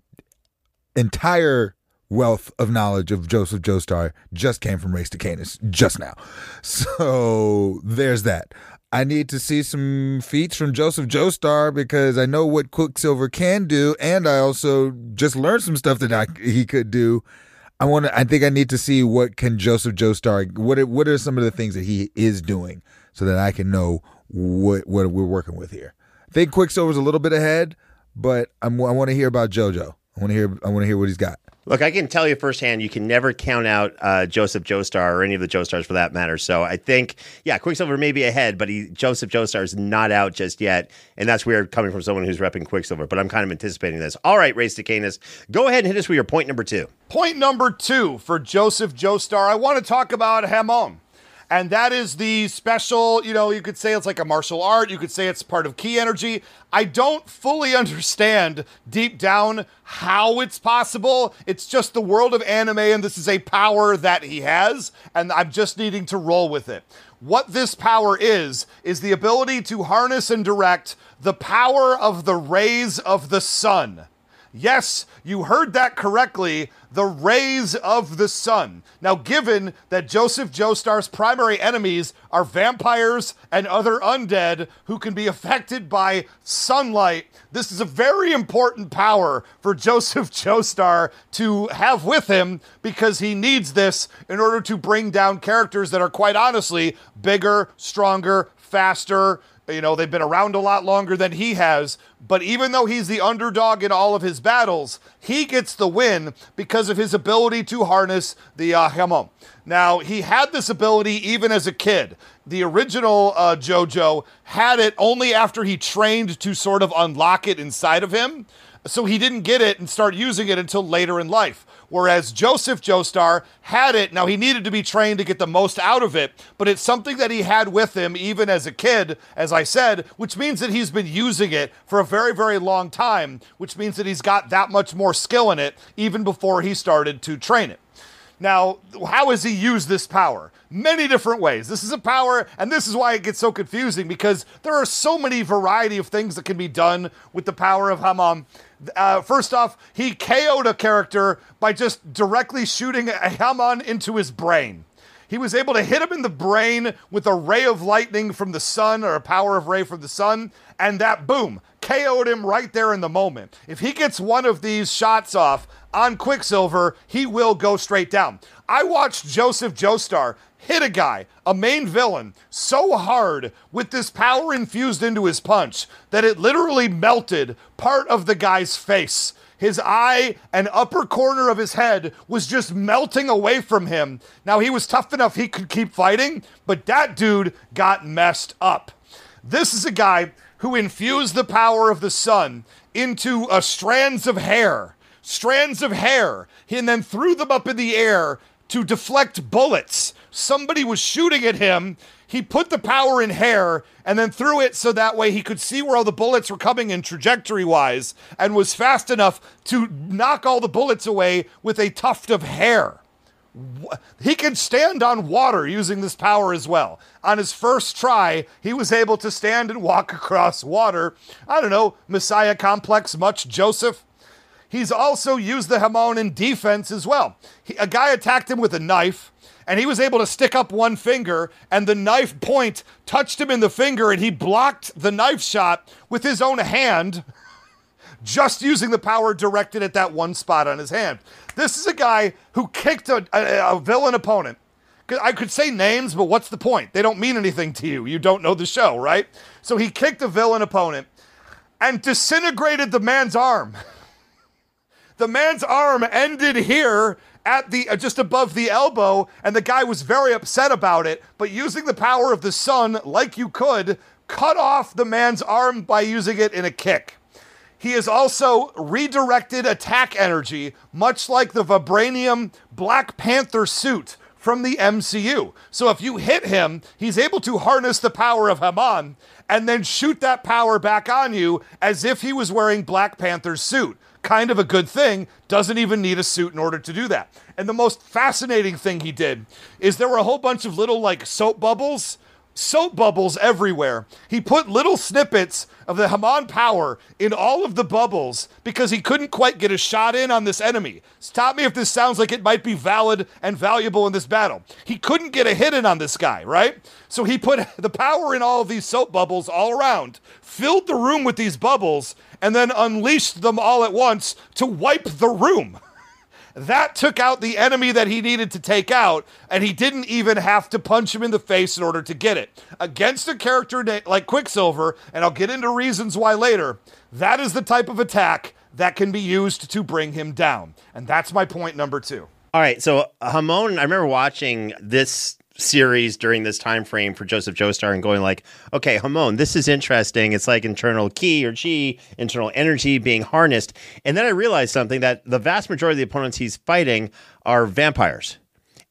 entire wealth of knowledge of Joseph Joestar just came from Race to Canis just now. So there's that. I need to see some feats from Joseph Joestar because I know what Quicksilver can do, and I also just learned some stuff that I, he could do. I want to. I think I need to see what can Joseph Joestar. What are, what are some of the things that he is doing, so that I can know what what we're working with here. I think Quicksilver's a little bit ahead, but I'm, I want to hear about JoJo. I want to hear. I want to hear what he's got. Look, I can tell you firsthand, you can never count out uh, Joseph Joestar or any of the Joestars for that matter. So I think, yeah, Quicksilver may be ahead, but he, Joseph Joestar is not out just yet. And that's weird coming from someone who's repping Quicksilver, but I'm kind of anticipating this. All right, Race to Canis, go ahead and hit us with your point number two. Point number two for Joseph Joestar. I want to talk about Hamon. And that is the special, you know, you could say it's like a martial art. You could say it's part of ki energy. I don't fully understand deep down how it's possible. It's just the world of anime, and this is a power that he has, and I'm just needing to roll with it. What this power is, is the ability to harness and direct the power of the rays of the sun. Yes, you heard that correctly, the rays of the sun. Now, given that Joseph Joestar's primary enemies are vampires and other undead who can be affected by sunlight, this is a very important power for Joseph Joestar to have with him, because he needs this in order to bring down characters that are, quite honestly, bigger, stronger, faster. You know, they've been around a lot longer than he has, but even though he's the underdog in all of his battles, he gets the win because of his ability to harness the uh, Hamon. Now, he had this ability even as a kid. The original uh, JoJo had it only after he trained to sort of unlock it inside of him, so he didn't get it and start using it until later in life. Whereas Joseph Joestar had it. Now, he needed to be trained to get the most out of it, but it's something that he had with him even as a kid, as I said, which means that he's been using it for a very, very long time, which means that he's got that much more skill in it even before he started to train it. Now, how has he used this power? Many different ways. This is a power, and this is why it gets so confusing, because there are so many variety of things that can be done with the power of Hamon. Uh, first off, he K O'd a character by just directly shooting a Hamon into his brain. He was able to hit him in the brain with a ray of lightning from the sun, or a power of ray from the sun, and that, boom, K O'd him right there in the moment. If he gets one of these shots off on Quicksilver, he will go straight down. I watched Joseph Joestar hit a guy, a main villain, so hard with this power infused into his punch that it literally melted part of the guy's face. His eye and upper corner of his head was just melting away from him. Now, he was tough enough he could keep fighting, but that dude got messed up. This is a guy who infused the power of the sun into uh, strands of hair. Strands of hair. And then threw them up in the air to deflect bullets. Somebody was shooting at him. He put the power in hair and then threw it so that way he could see where all the bullets were coming in trajectory-wise, and was fast enough to knock all the bullets away with a tuft of hair. He can stand on water using this power as well. On his first try, he was able to stand and walk across water. I don't know, Messiah complex much, Joseph? He's also used the Hamon in defense as well. He, a guy attacked him with a knife, and he was able to stick up one finger, and the knife point touched him in the finger, and he blocked the knife shot with his own hand, just using the power directed at that one spot on his hand. This is a guy who kicked a, a, a villain opponent. I could say names, but what's the point? They don't mean anything to you. You don't know the show, right? So he kicked a villain opponent and disintegrated the man's arm. The man's arm ended here at the uh, just above the elbow, and the guy was very upset about it, but using the power of the sun, like you could, cut off the man's arm by using it in a kick. He has also redirected attack energy, much like the Vibranium Black Panther suit from the M C U. So if you hit him, he's able to harness the power of Hamon and then shoot that power back on you as if he was wearing Black Panther's suit. Kind of a good thing, doesn't even need a suit in order to do that. And the most fascinating thing he did is there were a whole bunch of little like soap bubbles, soap bubbles everywhere. He put little snippets of the Hamon power in all of the bubbles because he couldn't quite get a shot in on this enemy. Stop me if this sounds like it might be valid and valuable in this battle. He couldn't get a hit in on this guy, right? So he put the power in all of these soap bubbles all around, filled the room with these bubbles, and then unleashed them all at once to wipe the room. That took out the enemy that he needed to take out, and he didn't even have to punch him in the face in order to get it. Against a character like Quicksilver, and I'll get into reasons why later, that is the type of attack that can be used to bring him down. And that's my point number two. All right, so Hamon, I remember watching this series during this time frame for Joseph Joestar and going like, okay, Hamon, this is interesting. It's like internal ki or chi, internal energy being harnessed. And then I realized something, that the vast majority of the opponents he's fighting are vampires.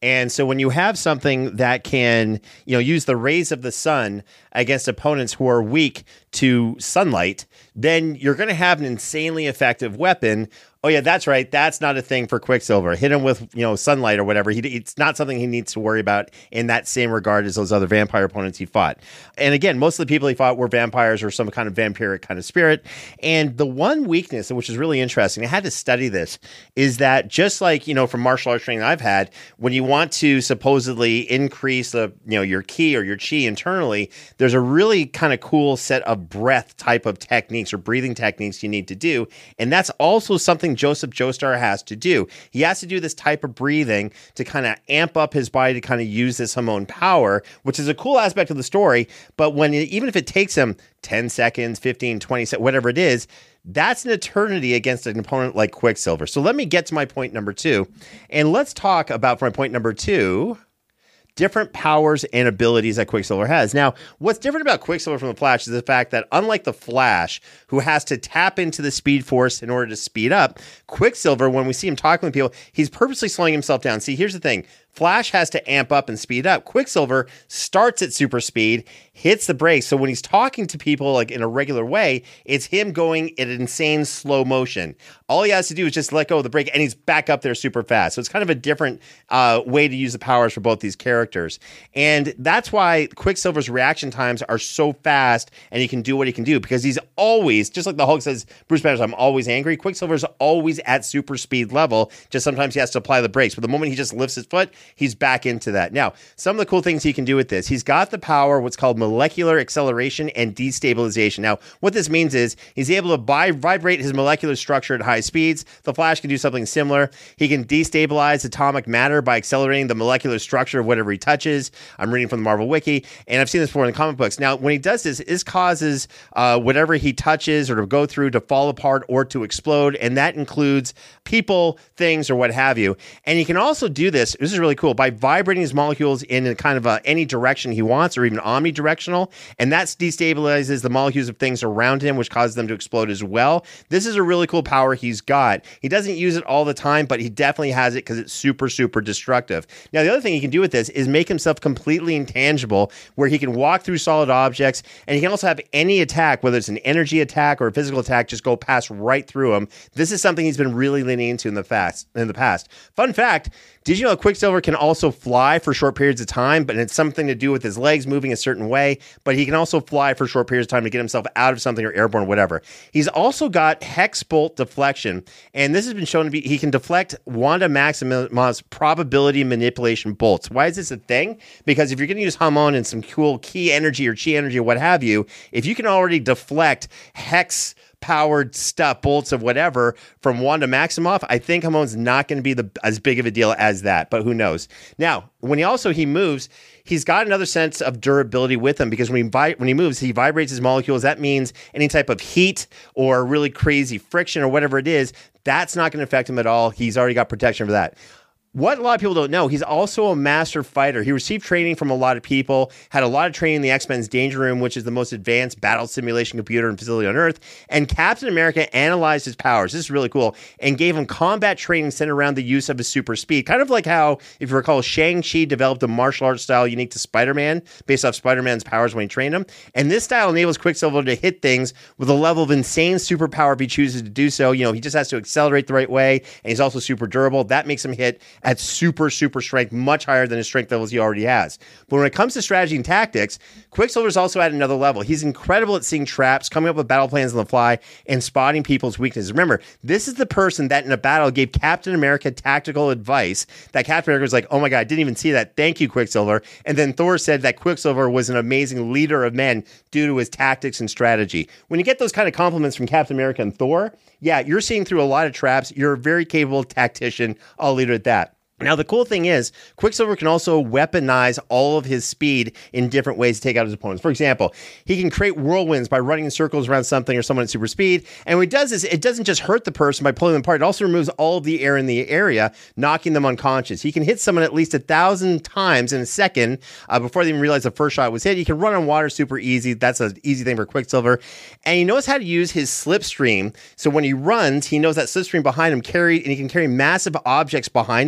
And so when you have something that can, you know, use the rays of the sun against opponents who are weak to sunlight, then you're going to have an insanely effective weapon. Oh, yeah, that's right. That's not a thing for Quicksilver. Hit him with, you know, sunlight or whatever. He, it's not something he needs to worry about in that same regard as those other vampire opponents he fought. And again, most of the people he fought were vampires or some kind of vampiric kind of spirit. And the one weakness, which is really interesting, I had to study this, is that just like, you know, from martial arts training I've had, when you want to supposedly increase the, you know, your ki or your chi internally, there's a really kind of cool set of breath type of techniques or breathing techniques you need to do. And that's also something Joseph Joestar has to do. He has to do this type of breathing to kind of amp up his body to kind of use this Hamon power, which is a cool aspect of the story. But when it, even if it takes him ten seconds, fifteen, twenty seconds, whatever it is, that's an eternity against an opponent like Quicksilver. So let me get to my point number two. And let's talk about, for my point number two, different powers and abilities that Quicksilver has. Now, what's different about Quicksilver from the Flash is the fact that unlike the Flash, who has to tap into the Speed Force in order to speed up, Quicksilver, when we see him talking with people, he's purposely slowing himself down. See, here's the thing. Flash has to amp up and speed up. Quicksilver starts at super speed, hits the brakes. So when he's talking to people like in a regular way, it's him going at an insane slow motion. All he has to do is just let go of the brake and he's back up there super fast. So it's kind of a different uh, way to use the powers for both these characters. And that's why Quicksilver's reaction times are so fast and he can do what he can do because he's always, just like the Hulk says, Bruce Banner, I'm always angry. Quicksilver's always at super speed level. Just sometimes he has to apply the brakes. But the moment he just lifts his foot, he's back into that. Now, some of the cool things he can do with this, he's got the power, what's called molecular acceleration and destabilization. Now, what this means is he's able to bi- vibrate his molecular structure at high speeds. The Flash can do something similar. He can destabilize atomic matter by accelerating the molecular structure of whatever he touches. I'm reading from the Marvel Wiki, and I've seen this before in the comic books. Now, when he does this, this causes uh, whatever he touches or to go through to fall apart or to explode, and that includes people, things, or what have you. And he can also do this, this is really cool, by vibrating his molecules in a kind of a, any direction he wants, or even omnidirectional, and that destabilizes the molecules of things around him, which causes them to explode as well. This is a really cool power he's got. He doesn't use it all the time, but he definitely has it because it's super, super destructive. Now, the other thing he can do with this is make himself completely intangible, where he can walk through solid objects, and he can also have any attack, whether it's an energy attack or a physical attack, just go pass right through him. This is something he's been really leaning into in the fast in the past. Fun fact, did you know Quicksilver can also fly for short periods of time, but it's something to do with his legs moving a certain way, but he can also fly for short periods of time to get himself out of something or airborne, whatever. He's also got Hex Bolt deflection, and this has been shown to be, he can deflect Wanda Maximoff's probability manipulation bolts. Why is this a thing? Because if you're going to use Hamon and some cool key energy or chi energy or what have you, if you can already deflect Hex powered stuff, bolts of whatever from Wanda Maximoff, I think Hamon's not going to be the as big of a deal as that, but who knows? Now, when he also he moves, he's got another sense of durability with him because when he vi- when he moves, he vibrates his molecules. That means any type of heat or really crazy friction or whatever it is, that's not going to affect him at all. He's already got protection for that. What a lot of people don't know, he's also a master fighter. He received training from a lot of people, had a lot of training in the X-Men's Danger Room, which is the most advanced battle simulation computer and facility on Earth. And Captain America analyzed his powers. This is really cool. And gave him combat training centered around the use of his super speed. Kind of like how, if you recall, Shang-Chi developed a martial arts style unique to Spider-Man based off Spider-Man's powers when he trained him. And this style enables Quicksilver to hit things with a level of insane superpower if he chooses to do so. You know, he just has to accelerate the right way. And he's also super durable. That makes him hit at super, super strength, much higher than his strength levels he already has. But when it comes to strategy and tactics, Quicksilver's also at another level. He's incredible at seeing traps, coming up with battle plans on the fly, and spotting people's weaknesses. Remember, this is the person that in a battle gave Captain America tactical advice that Captain America was like, oh my God, I didn't even see that. Thank you, Quicksilver. And then Thor said that Quicksilver was an amazing leader of men due to his tactics and strategy. When you get those kind of compliments from Captain America and Thor, yeah, you're seeing through a lot of traps. You're a very capable tactician. I'll leave it at that. Now, the cool thing is, Quicksilver can also weaponize all of his speed in different ways to take out his opponents. For example, he can create whirlwinds by running in circles around something or someone at super speed. And when he does this, it doesn't just hurt the person by pulling them apart. It also removes all of the air in the area, knocking them unconscious. He can hit someone at least a thousand times in a second uh, before they even realize the first shot was hit. He can run on water super easy. That's an easy thing for Quicksilver. And he knows how to use his slipstream. So when he runs, he knows that slipstream behind him carry, and he can carry massive objects behind him.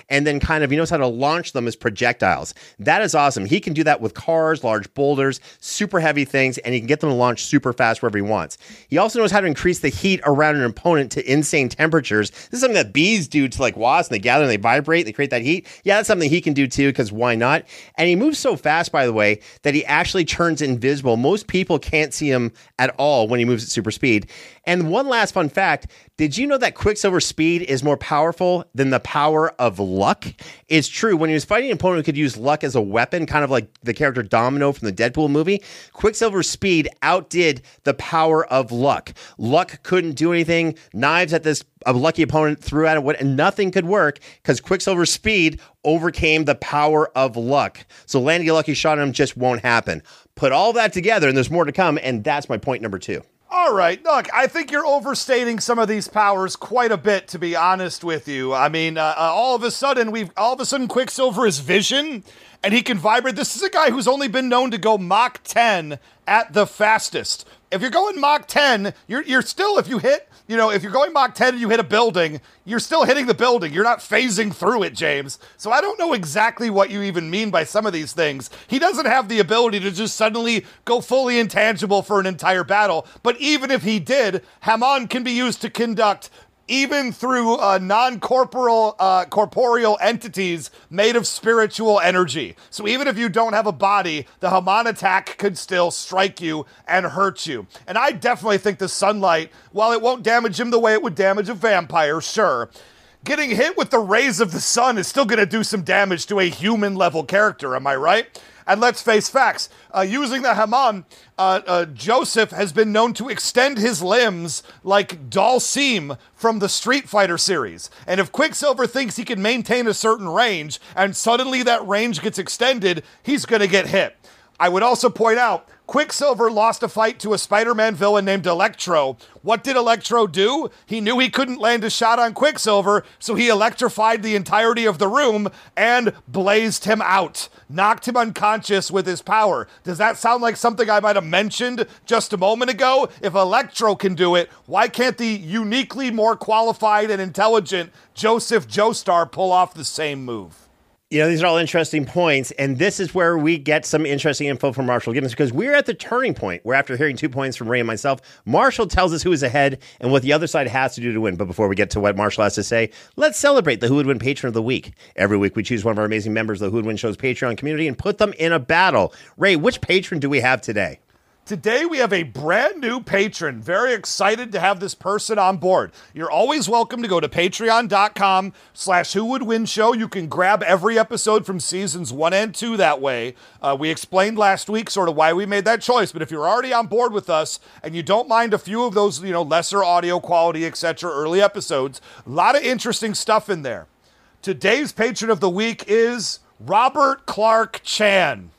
and then kind of, he knows how to launch them as projectiles. That is awesome. He can do that with cars, large boulders, super heavy things, and he can get them to launch super fast wherever he wants. He also knows how to increase the heat around an opponent to insane temperatures. This is something that bees do to like wasps, and they gather and they vibrate, they create that heat. Yeah, that's something he can do too, because why not? And he moves so fast, by the way, that he actually turns invisible. Most people can't see him at all when he moves at super speed. And one last fun fact, did you know that Quicksilver's speed is more powerful than the power of luck? It's true. When he was fighting an opponent who could use luck as a weapon, kind of like the character Domino from the Deadpool movie, Quicksilver's speed outdid the power of luck. Luck couldn't do anything. Knives at this a lucky opponent threw at it, and nothing could work because Quicksilver's speed overcame the power of luck. So landing a lucky shot on him just won't happen. Put all that together, and there's more to come, and that's my point number two. All right, look, I think you're overstating some of these powers quite a bit, to be honest with you. I mean, uh, uh, all of a sudden, we've all of a sudden Quicksilver is vision, and he can vibrate. This is a guy who's only been known to go Mach ten at the fastest. If you're going Mach ten, you're you're still, if you hit, you know, if you're going Mach ten and you hit a building, you're still hitting the building. You're not phasing through it, James. So I don't know exactly what you even mean by some of these things. He doesn't have the ability to just suddenly go fully intangible for an entire battle. But even if he did, Hamon can be used to conduct even through uh, non-corporeal uh, corporeal entities made of spiritual energy. So even if you don't have a body, the Hamon attack could still strike you and hurt you. And I definitely think the sunlight, while it won't damage him the way it would damage a vampire, sure, getting hit with the rays of the sun is still going to do some damage to a human-level character, am I right? And let's face facts. Uh, using the Hamon, uh, uh, Joseph has been known to extend his limbs like Dhalsim from the Street Fighter series. And if Quicksilver thinks he can maintain a certain range, and suddenly that range gets extended, he's going to get hit. I would also point out, Quicksilver lost a fight to a Spider-Man villain named Electro. What did Electro do? He knew he couldn't land a shot on Quicksilver, so he electrified the entirety of the room and blazed him out. Knocked him unconscious with his power. Does that sound like something I might have mentioned just a moment ago? If Electro can do it, why can't the uniquely more qualified and intelligent Joseph Joestar pull off the same move? You know, these are all interesting points, and this is where we get some interesting info from Marshall Gibbons, because we're at the turning point where, after hearing two points from Ray and myself, Marshall tells us who is ahead and what the other side has to do to win. But before we get to what Marshall has to say, let's celebrate the Who Would Win Patron of the Week. Every week we choose one of our amazing members of the Who Would Win Show's Patreon community and put them in a battle. Ray, which patron do we have today? Today we have a brand new patron. Very excited to have this person on board. You're always welcome to go to patreon.com slash who would win show. You can grab every episode from seasons one and two that way. Uh, we explained last week sort of why we made that choice, but if you're already on board with us and you don't mind a few of those, you know, lesser audio quality, et cetera, early episodes, a lot of interesting stuff in there. Today's patron of the week is Robert Clark Chan.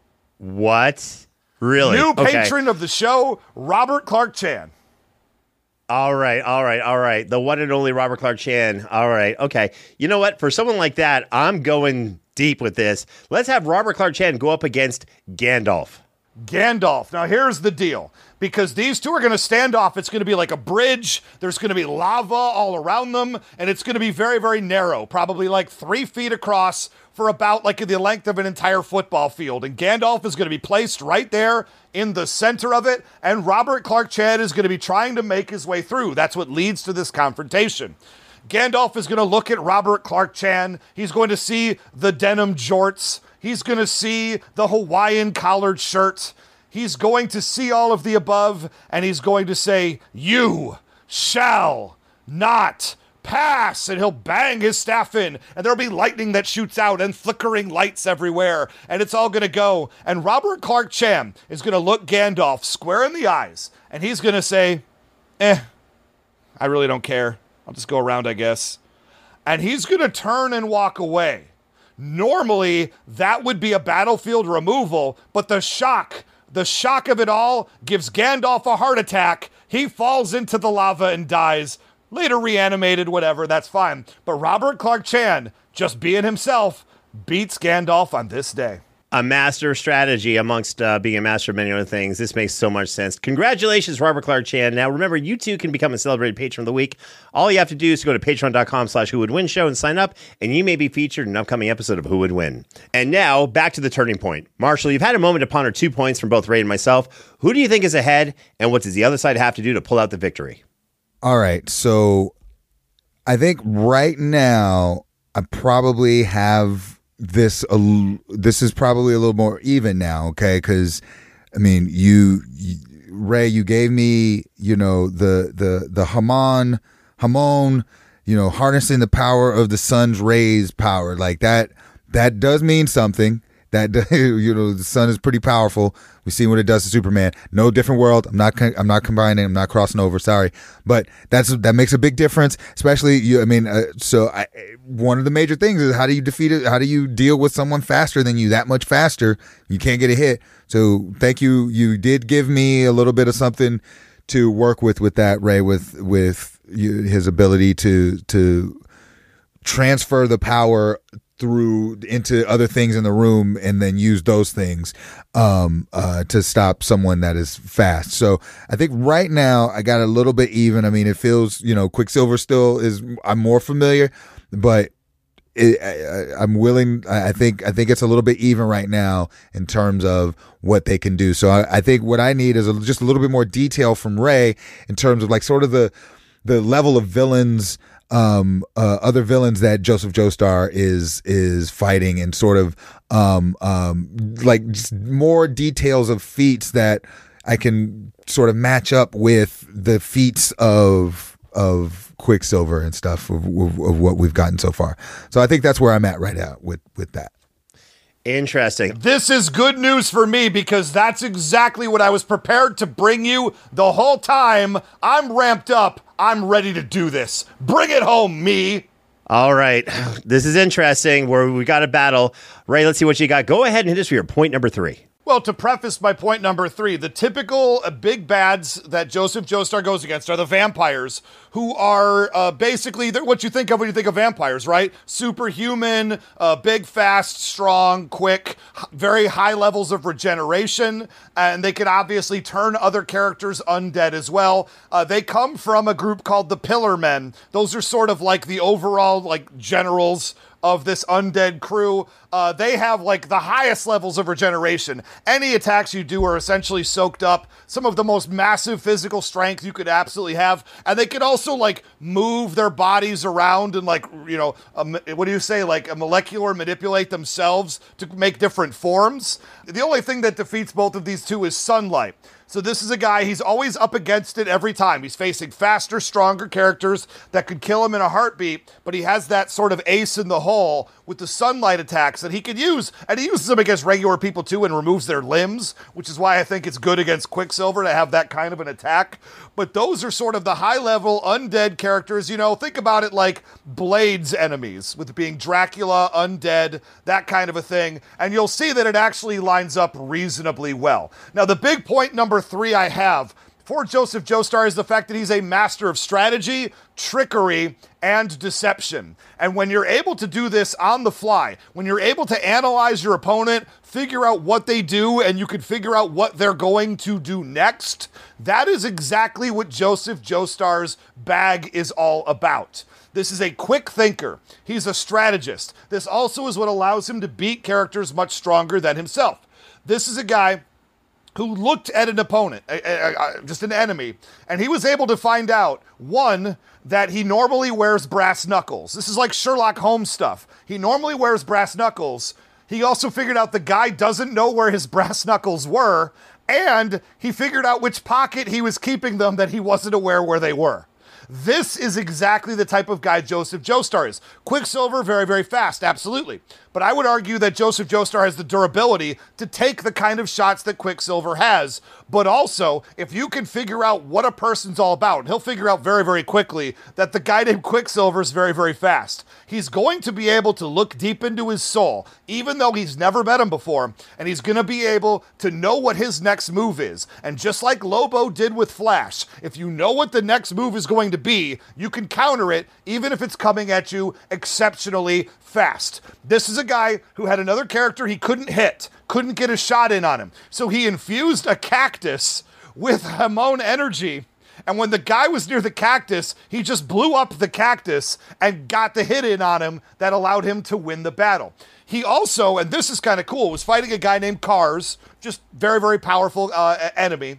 What? Really? New okay. patron of the show, Robert Clark Chan. All right, all right, all right. The one and only Robert Clark Chan. All right, okay. You know what? For someone like that, I'm going deep with this. Let's have Robert Clark Chan go up against Gandalf. Gandalf. Now, here's the deal. Because these two are going to stand off. It's going to be like a bridge. There's going to be lava all around them. And it's going to be very, very narrow. Probably like three feet across for about like the length of an entire football field. And Gandalf is going to be placed right there in the center of it. And Robert Clark Chan is going to be trying to make his way through. That's what leads to this confrontation. Gandalf is going to look at Robert Clark Chan. He's going to see the denim jorts. He's going to see the Hawaiian collared shirt. He's going to see all of the above, and he's going to say, "You shall not pass," and he'll bang his staff in, and there'll be lightning that shoots out and flickering lights everywhere, and it's all going to go. And Robert Clark Chan is going to look Gandalf square in the eyes, and he's going to say, eh, I really don't care. I'll just go around, I guess. And he's going to turn and walk away. Normally, that would be a battlefield removal, but the shock, the shock of it all gives Gandalf a heart attack. He falls into the lava and dies. Later reanimated, whatever, that's fine. But Robert Clark Chan, just being himself, beats Gandalf on this day. a master of strategy amongst uh, being a master of many other things. This makes so much sense. Congratulations, Robert Clark Chan. Now, remember, you too can become a celebrated patron of the week. All you have to do is go to patreon.com slash who would win show and sign up, and you may be featured in an upcoming episode of Who Would Win. And now, back to the turning point. Marshall, you've had a moment to ponder two points from both Ray and myself. Who do you think is ahead, and what does the other side have to do to pull out the victory? All right, so I think right now I probably have this. A, this is probably a little more even now, okay? Because I mean, you, you, Ray, you gave me, you know, the the the Hamon, Hamon, you know, harnessing the power of the sun's rays power, like that. That does mean something. That, you know, the sun is pretty powerful. We've seen what it does to Superman. No different world. I'm not. I'm not combining. I'm not crossing over. Sorry, but that's that makes a big difference. Especially you. I mean, uh, so I, one of the major things is how do you defeat it? How do you deal with someone faster than you? That much faster, you can't get a hit. So thank you. You did give me a little bit of something to work with with that, Ray. With with you, his ability to to transfer the power through into other things in the room and then use those things um uh to stop someone that is fast. So I think right now I got a little bit even. I mean, it feels, you know, Quicksilver still is, I'm more familiar, but it, I, I'm willing. I think I think it's a little bit even right now in terms of what they can do. So I, I think what I need is a, just a little bit more detail from Ray in terms of like sort of the the level of villains, um uh, other villains that Joseph Joestar is is fighting, and sort of um um like just more details of feats that I can sort of match up with the feats of of Quicksilver and stuff of, of, of what we've gotten so far. So I think that's where I'm at right now with with that. Interesting. This is good news for me because that's exactly what I was prepared to bring you the whole time. I'm ramped up. I'm ready to do this. Bring it home, me. All right. This is interesting where we got a battle. Ray, let's see what you got. Go ahead and hit us for your point number three. Well, to preface my point number three, the typical uh, big bads that Joseph Joestar goes against are the vampires, who are uh, basically what you think of when you think of vampires, right? Superhuman, uh, big, fast, strong, quick, h- very high levels of regeneration, and they can obviously turn other characters undead as well. Uh, they come from a group called the Pillar Men. Those are sort of like the overall like generals of this undead crew. Uh, they have like the highest levels of regeneration. Any attacks you do are essentially soaked up. Some of the most massive physical strength you could absolutely have. And they can also like move their bodies around and like, you know, um, what do you say? Like a molecular manipulate themselves to make different forms. The only thing that defeats both of these two is sunlight. So this is a guy, he's always up against it every time. He's facing faster, stronger characters that could kill him in a heartbeat, but he has that sort of ace in the hole with the sunlight attacks that he can use, and he uses them against regular people too and removes their limbs, which is why I think it's good against Quicksilver to have that kind of an attack. But those are sort of the high-level undead characters. You know, think about it like Blade's enemies, with being Dracula, undead, that kind of a thing, and you'll see that it actually lines up reasonably well. Now, the big point number three I have for Joseph Joestar is the fact that he's a master of strategy, trickery, and deception. And when you're able to do this on the fly, when you're able to analyze your opponent, figure out what they do, and you can figure out what they're going to do next, that is exactly what Joseph Joestar's bag is all about. This is a quick thinker. He's a strategist. This also is what allows him to beat characters much stronger than himself. This is a guy who looked at an opponent, a, a, a, just an enemy, and he was able to find out, one, that he normally wears brass knuckles. This is like Sherlock Holmes stuff. He normally wears brass knuckles. He also figured out the guy doesn't know where his brass knuckles were, and he figured out which pocket he was keeping them that he wasn't aware where they were. This is exactly the type of guy Joseph Joestar is. Quicksilver, very, very fast, absolutely. But I would argue that Joseph Joestar has the durability to take the kind of shots that Quicksilver has. But also, if you can figure out what a person's all about, and he'll figure out very, very quickly that the guy named Quicksilver is very, very fast. He's going to be able to look deep into his soul, even though he's never met him before, and he's going to be able to know what his next move is. And just like Lobo did with Flash, if you know what the next move is going to to be, you can counter it even if it's coming at you exceptionally fast. This is a guy who had another character he couldn't hit, couldn't get a shot in on him. So he infused a cactus with Hamon energy. And when the guy was near the cactus, he just blew up the cactus and got the hit in on him that allowed him to win the battle. He also, and this is kind of cool, was fighting a guy named Kars, just very, very powerful uh, enemy.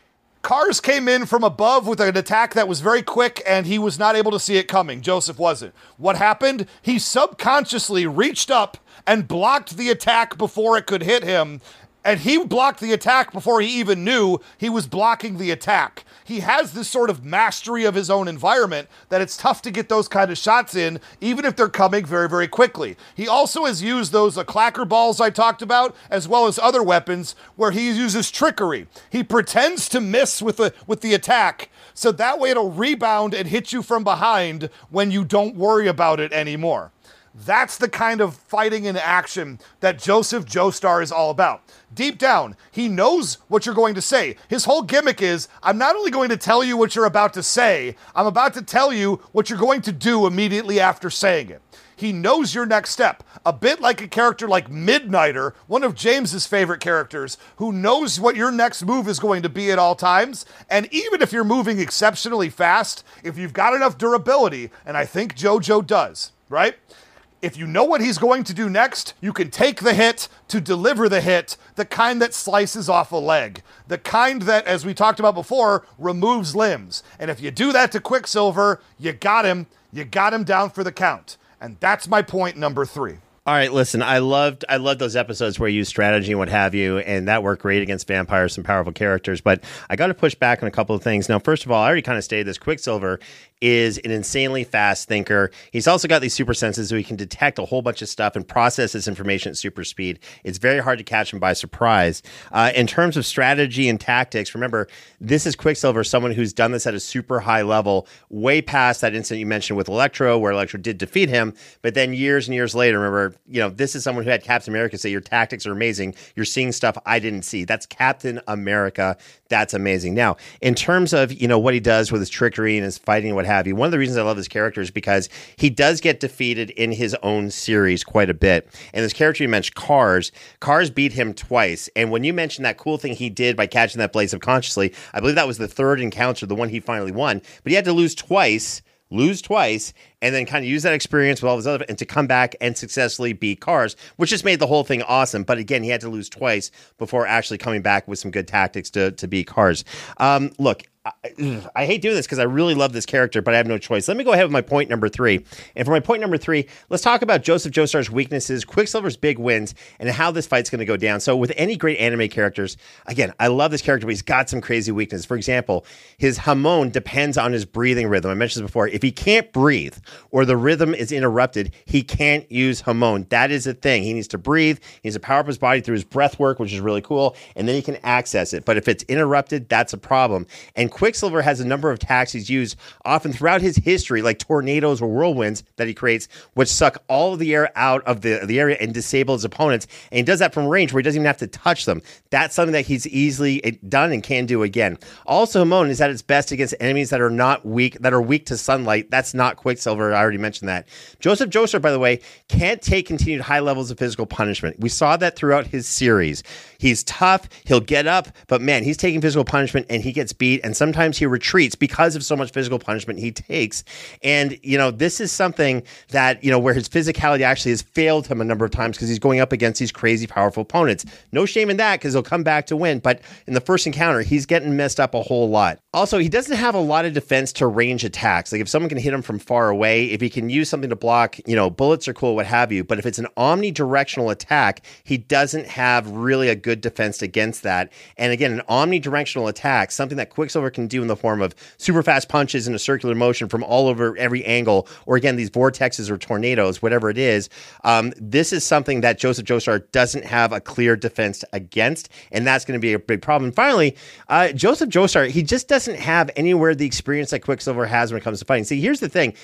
Kars came in from above with an attack that was very quick, and he was not able to see it coming. Joseph wasn't. What happened? He subconsciously reached up and blocked the attack before it could hit him, and he blocked the attack before he even knew he was blocking the attack. He has this sort of mastery of his own environment that it's tough to get those kind of shots in, even if they're coming very, very quickly. He also has used those uh, clacker balls I talked about, as well as other weapons, where he uses trickery. He pretends to miss with the, with the attack, so that way it'll rebound and hit you from behind when you don't worry about it anymore. That's the kind of fighting in action that Joseph Joestar is all about. Deep down, he knows what you're going to say. His whole gimmick is, I'm not only going to tell you what you're about to say, I'm about to tell you what you're going to do immediately after saying it. He knows your next step, a bit like a character like Midnighter, one of James's favorite characters, who knows what your next move is going to be at all times. And even if you're moving exceptionally fast, if you've got enough durability, and I think JoJo does, right? If you know what he's going to do next, you can take the hit to deliver the hit, the kind that slices off a leg, the kind that, as we talked about before, removes limbs. And if you do that to Quicksilver, you got him. You got him down for the count. And that's my point number three. All right, listen, I loved I loved those episodes where you use strategy and what have you, and that worked great against vampires, some powerful characters, but I got to push back on a couple of things. Now, first of all, I already kind of stated this. Quicksilver is an insanely fast thinker. He's also got these super senses so he can detect a whole bunch of stuff and process this information at super speed. It's very hard to catch him by surprise. Uh, in terms of strategy and tactics, remember, this is Quicksilver, someone who's done this at a super high level, way past that incident you mentioned with Electro, where Electro did defeat him, but then years and years later, remember, you know, this is someone who had Captain America say, your tactics are amazing. You're seeing stuff I didn't see. That's Captain America. That's amazing. Now, in terms of, you know, what he does with his trickery and his fighting and what have you, one of the reasons I love this character is because he does get defeated in his own series quite a bit. And this character you mentioned, Kars, Kars beat him twice. And when you mentioned that cool thing he did by catching that blade subconsciously, I believe that was the third encounter, the one he finally won. But he had to lose twice, lose twice, and then kind of use that experience with all his other, and to come back and successfully beat Kars, which just made the whole thing awesome. But again, he had to lose twice before actually coming back with some good tactics to, to beat Kars. Um, look, I, I hate doing this because I really love this character, but I have no choice. Let me go ahead with my point number three. And for my point number three, let's talk about Joseph Joestar's weaknesses, Quicksilver's big wins, and how this fight's going to go down. So with any great anime characters, again, I love this character, but he's got some crazy weaknesses. For example, his Hamon depends on his breathing rhythm. I mentioned this before. If he can't breathe or the rhythm is interrupted, he can't use Hamon. That is a thing. He needs to breathe. He needs to power up his body through his breath work, which is really cool, and then he can access it. But if it's interrupted, that's a problem. And Quicksilver has a number of attacks he's used often throughout his history, like tornadoes or whirlwinds that he creates, which suck all of the air out of the, the area and disable his opponents. And he does that from range where he doesn't even have to touch them. That's something that he's easily done and can do again. Also, Hamon is at its best against enemies that are not weak, that are weak to sunlight. That's not Quicksilver. I already mentioned that. Joseph Joestar, by the way, can't take continued high levels of physical punishment. We saw that throughout his series. He's tough. He'll get up, but man, he's taking physical punishment and he gets beat. And sometimes he retreats because of so much physical punishment he takes. And, you know, this is something that, you know, where his physicality actually has failed him a number of times because he's going up against these crazy powerful opponents. No shame in that because he'll come back to win. But in the first encounter, he's getting messed up a whole lot. Also, he doesn't have a lot of defense to range attacks. Like if someone can hit him from far away, if he can use something to block, you know, bullets are cool, what have you. But if it's an omnidirectional attack, he doesn't have really a good defense against that. And again, an omnidirectional attack, something that Quicksilver can do in the form of super fast punches in a circular motion from all over every angle, or again, these vortexes or tornadoes, whatever it is. Um, this is something that Joseph Joestar doesn't have a clear defense against, and that's going to be a big problem. And finally, uh, Joseph Joestar, he just doesn't have anywhere the experience that Quicksilver has when it comes to fighting. See, here's the thing.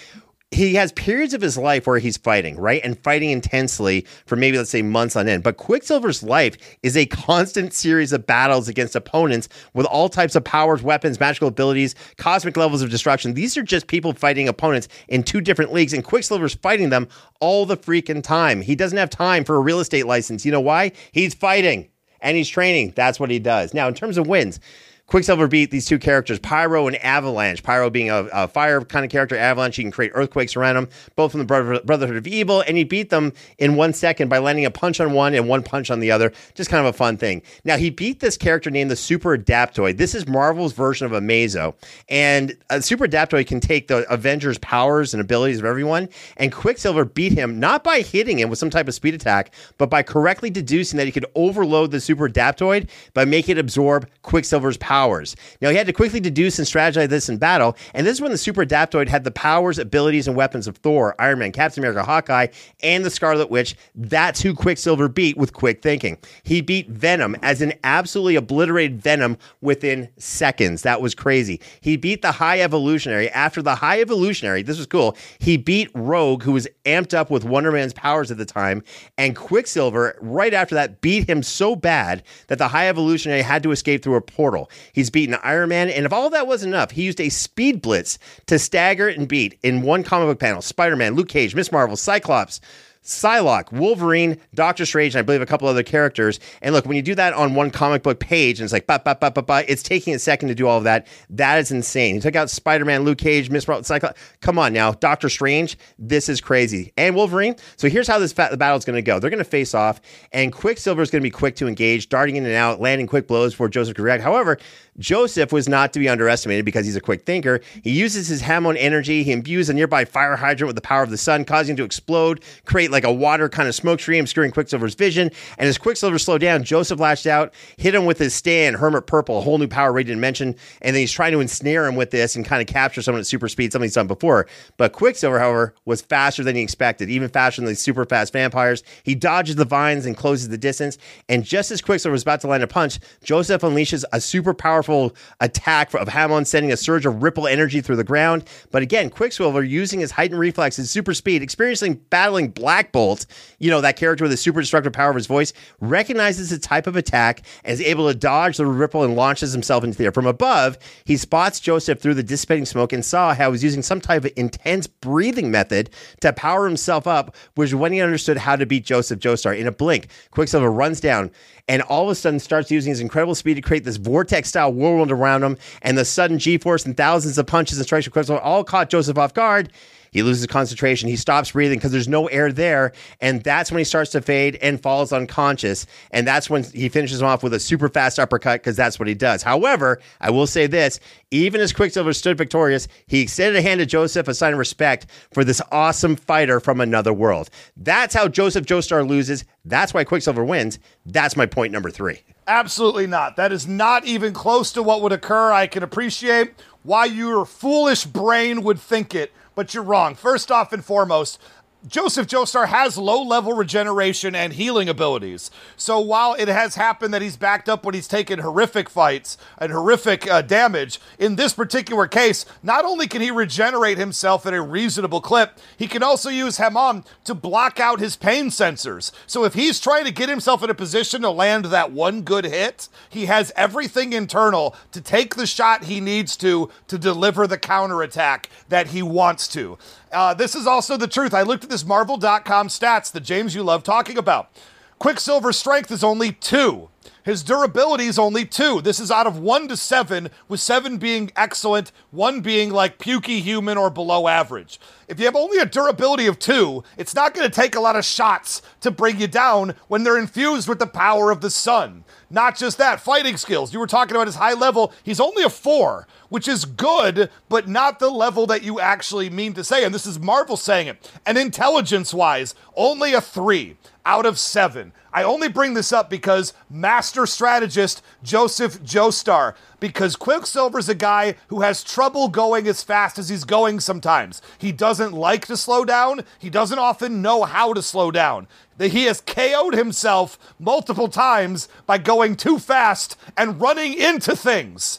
he has periods of his life where he's fighting, right? And fighting intensely for maybe, let's say, months on end. But Quicksilver's life is a constant series of battles against opponents with all types of powers, weapons, magical abilities, cosmic levels of destruction. These are just people fighting opponents in two different leagues, and Quicksilver's fighting them all the freaking time. He doesn't have time for a real estate license. You know why? He's fighting and he's training. That's what he does. Now, in terms of wins, Quicksilver beat these two characters, Pyro and Avalanche. Pyro being a, a fire kind of character, Avalanche, he can create earthquakes around him, both from the Brother- Brotherhood of Evil, and he beat them in one second by landing a punch on one and one punch on the other. Just kind of a fun thing. Now, he beat this character named the Super Adaptoid. This is Marvel's version of Amazo, and a Super Adaptoid can take the Avengers' powers and abilities of everyone, and Quicksilver beat him not by hitting him with some type of speed attack, but by correctly deducing that he could overload the Super Adaptoid by making it absorb Quicksilver's powers. Powers. Now, he had to quickly deduce and strategize this in battle, and this is when the Super Adaptoid had the powers, abilities, and weapons of Thor, Iron Man, Captain America, Hawkeye, and the Scarlet Witch. That's who Quicksilver beat with quick thinking. He beat Venom as an absolutely obliterated Venom within seconds. That was crazy. He beat the High Evolutionary. After the High Evolutionary, this was cool, he beat Rogue, who was amped up with Wonder Man's powers at the time, and Quicksilver, right after that, beat him so bad that the High Evolutionary had to escape through a portal. He's beaten Iron Man, and if all that wasn't enough, he used a speed blitz to stagger and beat in one comic book panel Spider-Man, Luke Cage, Miz Marvel, Cyclops, Psylocke, Wolverine, Doctor Strange, and I believe a couple other characters. And look, when you do that on one comic book page, and it's like, ba, ba, ba, ba, ba, it's taking a second to do all of that. That is insane. He took out Spider-Man, Luke Cage, Miz Marvel, Cyclops. Come on now, Doctor Strange, this is crazy. And Wolverine. So here's how this fa- the battle is going to go. They're going to face off, and Quicksilver is going to be quick to engage, darting in and out, landing quick blows before Joseph could react. However, Joseph was not to be underestimated because he's a quick thinker. He uses his Hamon energy. He imbues a nearby fire hydrant with the power of the sun, causing it to explode, create like a water kind of smoke stream, obscuring Quicksilver's vision. And as Quicksilver slowed down, Joseph latched out, hit him with his stand, Hermit Purple, a whole new power Ray didn't mention. And then he's trying to ensnare him with this and kind of capture someone at super speed, something he's done before. But Quicksilver, however, was faster than he expected, even faster than the super fast vampires. He dodges the vines and closes the distance. And just as Quicksilver was about to land a punch, Joseph unleashes a super powerful attack of Hamon, sending a surge of ripple energy through the ground. But again, Quicksilver, using his heightened reflexes, super speed, experiencing battling Black Bolt, you know, that character with the super destructive power of his voice, recognizes the type of attack and is able to dodge the ripple and launches himself into the air. From above, he spots Joseph through the dissipating smoke and saw how he was using some type of intense breathing method to power himself up, which is when he understood how to beat Joseph Joestar. In a blink, Quicksilver runs down and all of a sudden starts using his incredible speed to create this vortex-style whirlwind around him, and the sudden G-force and thousands of punches and strikes from Quicksilver all caught Joseph off guard. He loses concentration. He stops breathing because there's no air there. And that's when he starts to fade and falls unconscious. And that's when he finishes him off with a super fast uppercut because that's what he does. However, I will say this, even as Quicksilver stood victorious, he extended a hand to Joseph, a sign of respect for this awesome fighter from another world. That's how Joseph Joestar loses. That's why Quicksilver wins. That's my point number three. Absolutely not. That is not even close to what would occur. I can appreciate why your foolish brain would think it, but you're wrong. First off and foremost, Joseph Joestar has low-level regeneration and healing abilities. So while it has happened that he's backed up when he's taken horrific fights and horrific uh, damage, in this particular case, not only can he regenerate himself at a reasonable clip, he can also use Hamon to block out his pain sensors. So if he's trying to get himself in a position to land that one good hit, he has everything internal to take the shot he needs to to deliver the counterattack that he wants to. Uh, this is also the truth. I looked at this Marvel dot com stats that James, you love talking about. Quicksilver's strength is only two. His durability is only two. This is out of one to seven, with seven being excellent, one being like pukey human or below average. If you have only a durability of two, it's not going to take a lot of shots to bring you down when they're infused with the power of the sun. Not just that, fighting skills. You were talking about his high level. He's only a four, which is good, but not the level that you actually mean to say. And this is Marvel saying it. And intelligence-wise, only a three out of seven. I only bring this up because master strategist Joseph Joestar, because Quicksilver's a guy who has trouble going as fast as he's going sometimes. He doesn't like to slow down. He doesn't often know how to slow down. He has K O'd himself multiple times by going too fast and running into things.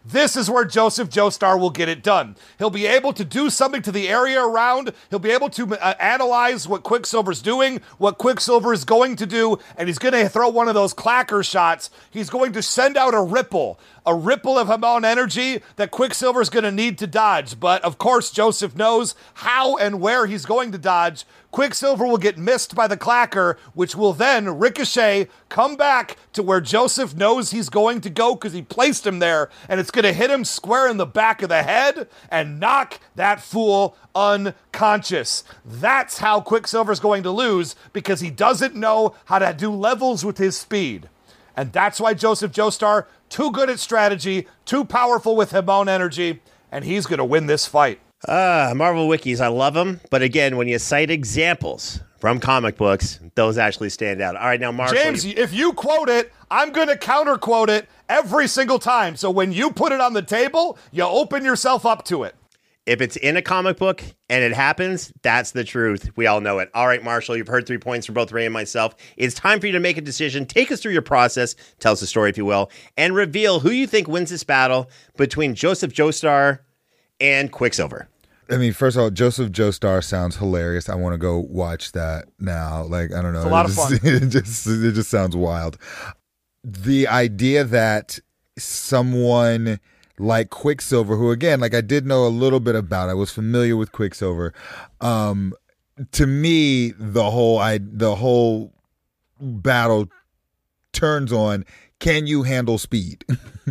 this is where Joseph Joestar will get it done. He'll be able to do something to the area around. He'll be able to uh, analyze what Quicksilver's doing, what Quicksilver is going to do, and he's going to throw one of those clacker shots. He's going to send out a ripple, a ripple of Hamon energy that Quicksilver's going to need to dodge. But, of course, Joseph knows how and where he's going to dodge. Quicksilver will get missed by the clacker, which will then ricochet, come back to where Joseph knows he's going to go because he placed him there, and it's going to hit him square in the back of the head and knock that fool unconscious. That's how Quicksilver's going to lose, because he doesn't know how to do levels with his speed. And that's why Joseph Joestar, too good at strategy, too powerful with Hamon energy, and he's going to win this fight. Ah, Marvel Wikis, I love them. But again, when you cite examples from comic books, those actually stand out. All right, now, Marshall. James, if you quote it, I'm going to counter quote it every single time. So when you put it on the table, you open yourself up to it. If it's in a comic book and it happens, that's the truth. We all know it. All right, Marshall, you've heard three points from both Ray and myself. It's time for you to make a decision. Take us through your process. Tell us the story, if you will, and reveal who you think wins this battle between Joseph Joestar and Quicksilver. I mean, first of all, Joseph Joestar sounds hilarious. I want to go watch that now. Like, I don't know. It's a lot it of just, fun. It just, it just sounds wild. The idea that someone like Quicksilver, who, again, like I did know a little bit about, I was familiar with Quicksilver. Um, to me, the whole I the whole battle turns on, can you handle speed?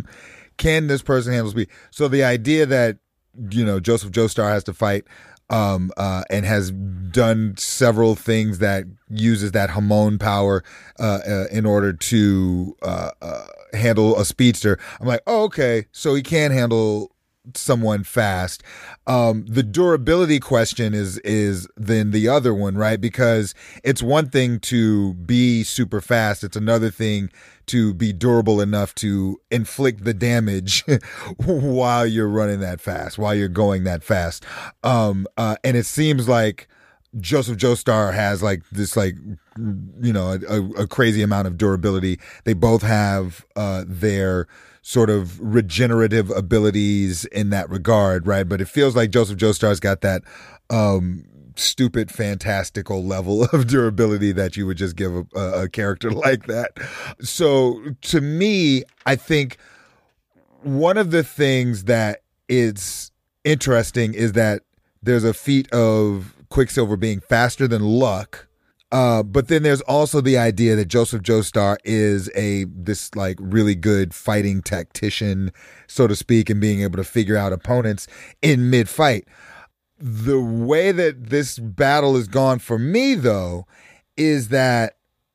Can this person handle speed? So the idea that, you know, Joseph Joestar has to fight um, uh, and has done several things that uses that Hamon power uh, uh, in order to uh, uh, handle a speedster. I'm like, oh, okay, so he can handle someone fast. Um, the durability question is is then the other one, right? Because it's one thing to be super fast. It's another thing to be durable enough to inflict the damage while you're running that fast, while you're going that fast. Um, uh, and it seems like Joseph Joestar has like this, like, you know, a, a crazy amount of durability. They both have uh, their sort of regenerative abilities in that regard, right? But it feels like Joseph Joestar's got that um, stupid, fantastical level of durability that you would just give a, a character like that. So to me, I think one of the things that is interesting is that there's a feat of Quicksilver being faster than luck. Uh, but then there's also the idea that Joseph Joestar is a this like really good fighting tactician, so to speak, and being able to figure out opponents in mid-fight. The way that this battle has gone for me, though, is that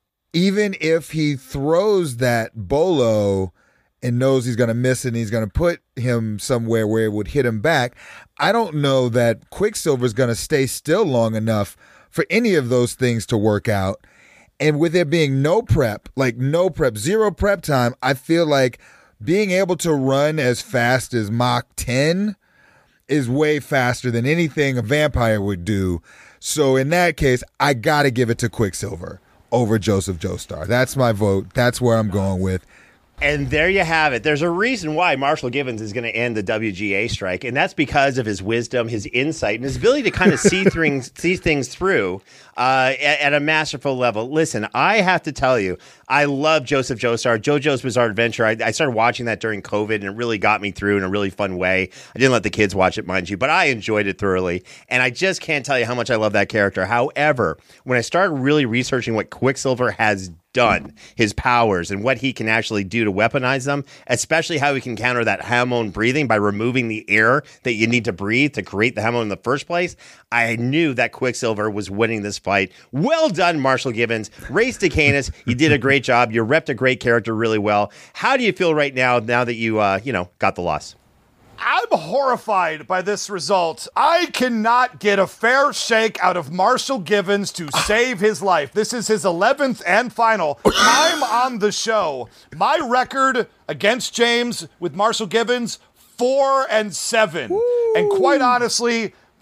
even if he throws that bolo and knows he's going to miss it and he's going to put him somewhere where it would hit him back, I don't know that Quicksilver's going to stay still long enough for any of those things to work out. And with there being no prep, like no prep, zero prep time, I feel like being able to run as fast as Mach ten is way faster than anything a vampire would do. So in that case, I got to give it to Quicksilver over Joseph Joestar. That's my vote. That's where I'm going with. And there you have it. There's a reason why Marshall Givens is going to end the W G A strike, and that's because of his wisdom, his insight, and his ability to kind of see things, see things through uh, at, at a masterful level. Listen, I have to tell you, I love Joseph Joestar, JoJo's Bizarre Adventure. I, I started watching that during COVID, and it really got me through in a really fun way. I didn't let the kids watch it, mind you, but I enjoyed it thoroughly, and I just can't tell you how much I love that character. However, when I started really researching what Quicksilver has done, his powers, and what he can actually do to weaponize them, especially how he can counter that Hamon breathing by removing the air that you need to breathe to create the Hamon in the first place, I knew that Quicksilver was winning this fight. Well done, Marshall Givens. Race to Canis, you did a great job. You repped a great character really well. How do you feel right now, now that you, uh, you know, got the loss? I'm horrified by this result. I cannot get a fair shake out of Marshall Givens to save his life. This is his eleventh and final time on the show. My record against James with Marshall Givens, four and seven. Woo. And quite honestly,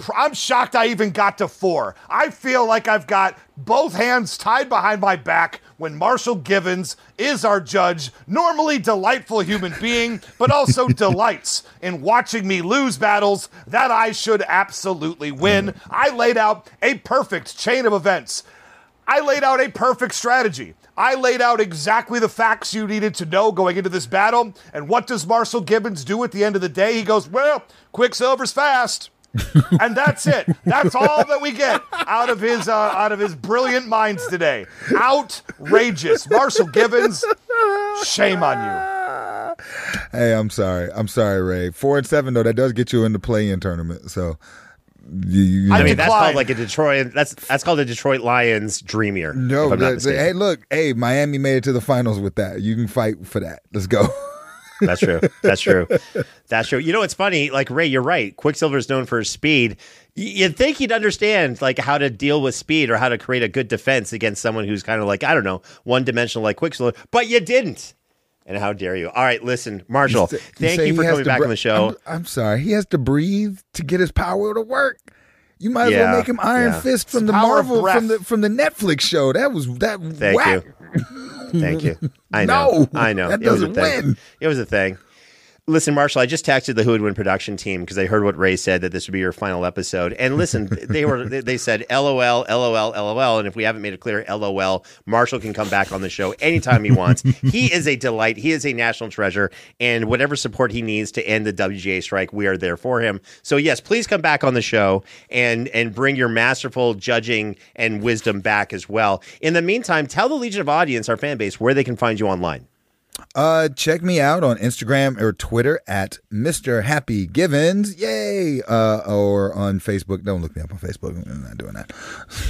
I'm shocked I even got to four. I feel like I've got both hands tied behind my back when Marshall Givens is our judge, normally delightful human being, but also delights in watching me lose battles that I should absolutely win. I laid out a perfect chain of events. I laid out a perfect strategy. I laid out exactly the facts you needed to know going into this battle. And what does Marshall Givens do at the end of the day? He goes, well, Quicksilver's fast. And that's it. That's all that we get out of his uh, out of his brilliant minds today. Outrageous. Marshall Givens, shame on you. Hey, I'm sorry. I'm sorry, Ray. Four and seven, though, that does get you in the play-in tournament. So, you, you know. I mean, that's called like a Detroit. That's that's called a Detroit Lions dream year. No, the, the, hey, look, hey, Miami made it to the finals with that. You can fight for that. Let's go. That's true. That's true. That's true. You know, it's funny. Like, Ray, you're right. Quicksilver is known for his speed. You'd think he'd understand like how to deal with speed or how to create a good defense against someone who's kind of like, I don't know, one dimensional like Quicksilver. But you didn't. And how dare you? All right, listen, Marshall, you thank you, you for coming back bre- on the show. I'm, I'm sorry. He has to breathe to get his power to work. You might as yeah, well make him Iron yeah. Fist from the Marvel from the from the Netflix show. That was that. Thank whack. you. Thank you. I know. No, I know. That it was a doesn't thing. win. It was a thing. Listen, Marshall, I just texted the Who Would Win production team because I heard what Ray said, that this would be your final episode. And listen, they were they said LOL, LOL, LOL. And if we haven't made it clear, LOL, Marshall can come back on the show anytime he wants. He is a delight. He is a national treasure. And whatever support he needs to end the W G A strike, we are there for him. So, yes, please come back on the show and, and bring your masterful judging and wisdom back as well. In the meantime, tell the Legion of Audience, our fan base, where they can find you online. Uh, check me out on Instagram or Twitter at Mister Happy Givens. Yay! Uh, or on Facebook. Don't look me up on Facebook. I'm not doing that.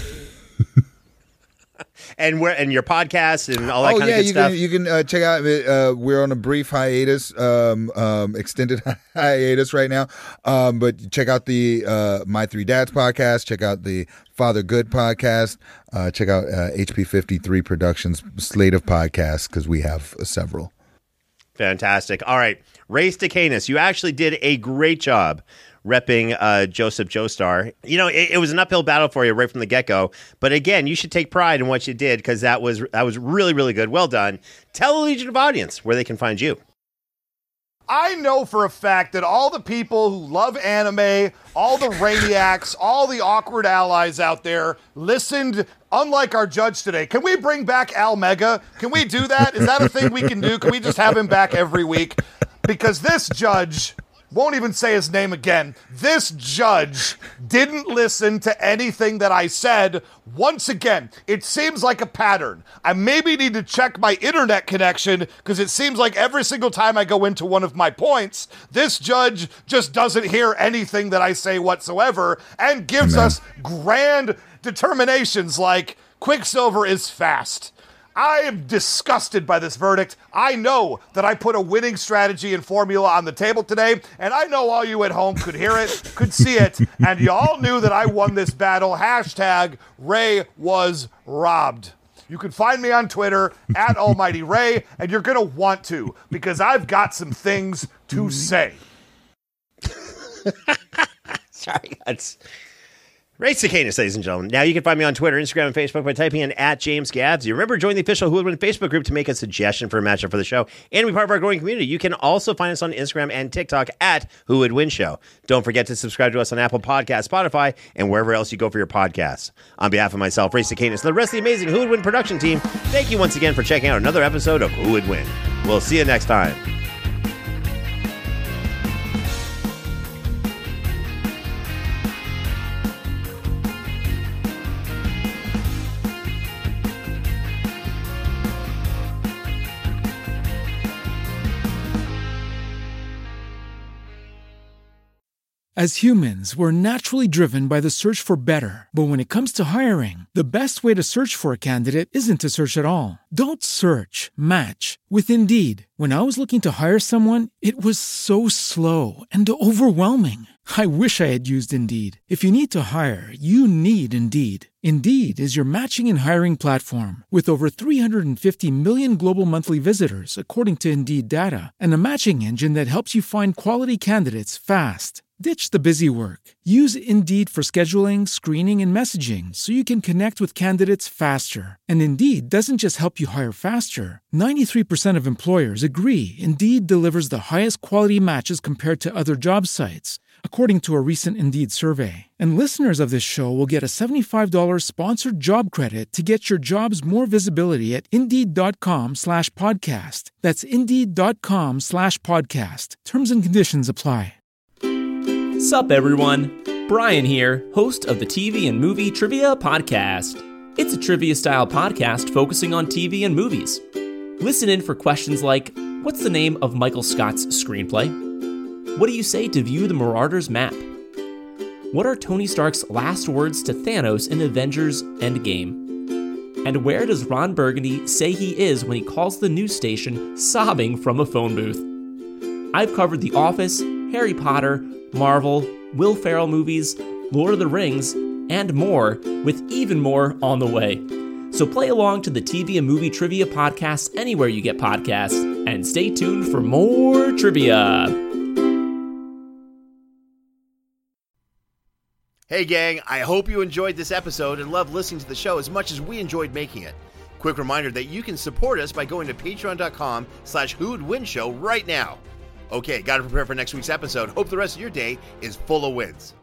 And where and your podcast and all that oh, kind yeah, of good you stuff. Can, you can uh, check out. Uh, we're on a brief hiatus, um, um, extended hiatus right now. Um, but check out the uh, My Three Dads podcast. Check out the Father Good podcast. Uh, check out uh, H P fifty-three Productions slate of podcasts because we have uh, several. Fantastic. All right, Ray Stakenas, you actually did a great job repping uh, Joseph Joestar. You know, it, it was an uphill battle for you right from the get-go. But again, you should take pride in what you did because that was that was really, really good. Well done. Tell the Legion of Audience where they can find you. I know for a fact that all the people who love anime, all the Rainiacs, all the awkward allies out there listened, unlike our judge today. Can we bring back Al Mega? Can we do that? Is that a thing we can do? Can we just have him back every week? Because this judge... won't even say his name again. This judge didn't listen to anything that I said. Once again, it seems like a pattern. I maybe need to check my internet connection because it seems like every single time I go into one of my points, this judge just doesn't hear anything that I say whatsoever and gives Amen. us grand determinations like Quicksilver is fast. I am disgusted by this verdict. I know that I put a winning strategy and formula on the table today, and I know all you at home could hear it, could see it, and you all knew that I won this battle. Hashtag Ray was robbed. You can find me on Twitter, at Almighty Ray, and you're going to want to, because I've got some things to say. Sorry, that's... Ray Stakenas, ladies and gentlemen. Now you can find me on Twitter, Instagram, and Facebook by typing in at James Gabs. You remember, join the official Who Would Win Facebook group to make a suggestion for a matchup for the show and be part of our growing community. You can also find us on Instagram and TikTok at Who Would Win Show. Don't forget to subscribe to us on Apple Podcasts, Spotify, and wherever else you go for your podcasts. On behalf of myself, Ray Stakenas, and the rest of the amazing Who Would Win production team, thank you once again for checking out another episode of Who Would Win. We'll see you next time. As humans, we're naturally driven by the search for better. But when it comes to hiring, the best way to search for a candidate isn't to search at all. Don't search, match with Indeed. When I was looking to hire someone, it was so slow and overwhelming. I wish I had used Indeed. If you need to hire, you need Indeed. Indeed is your matching and hiring platform with over three hundred fifty million global monthly visitors, according to Indeed data, and a matching engine that helps you find quality candidates fast. Ditch the busy work. Use Indeed for scheduling, screening, and messaging so you can connect with candidates faster. And Indeed doesn't just help you hire faster. ninety-three percent of employers agree Indeed delivers the highest quality matches compared to other job sites, according to a recent Indeed survey. And listeners of this show will get a seventy-five dollars sponsored job credit to get your jobs more visibility at Indeed.com slash podcast. That's Indeed.com slash podcast. Terms and conditions apply. Sup everyone, Brian here, host of the T V and Movie Trivia Podcast. It's a trivia-style podcast focusing on T V and movies. Listen in for questions like, what's the name of Michael Scott's screenplay? What do you say to view the Marauders map? What are Tony Stark's last words to Thanos in Avengers Endgame? And where does Ron Burgundy say he is when he calls the news station sobbing from a phone booth? I've covered The Office, Harry Potter, Marvel, Will Ferrell movies, Lord of the Rings, and more, with even more on the way. So play along to the T V and Movie Trivia Podcast anywhere you get podcasts, and stay tuned for more trivia. Hey gang, I hope you enjoyed this episode and loved listening to the show as much as we enjoyed making it. Quick reminder that you can support us by going to patreon.com slash Who Would Win Show right now. Okay, gotta prepare for next week's episode. Hope the rest of your day is full of wins.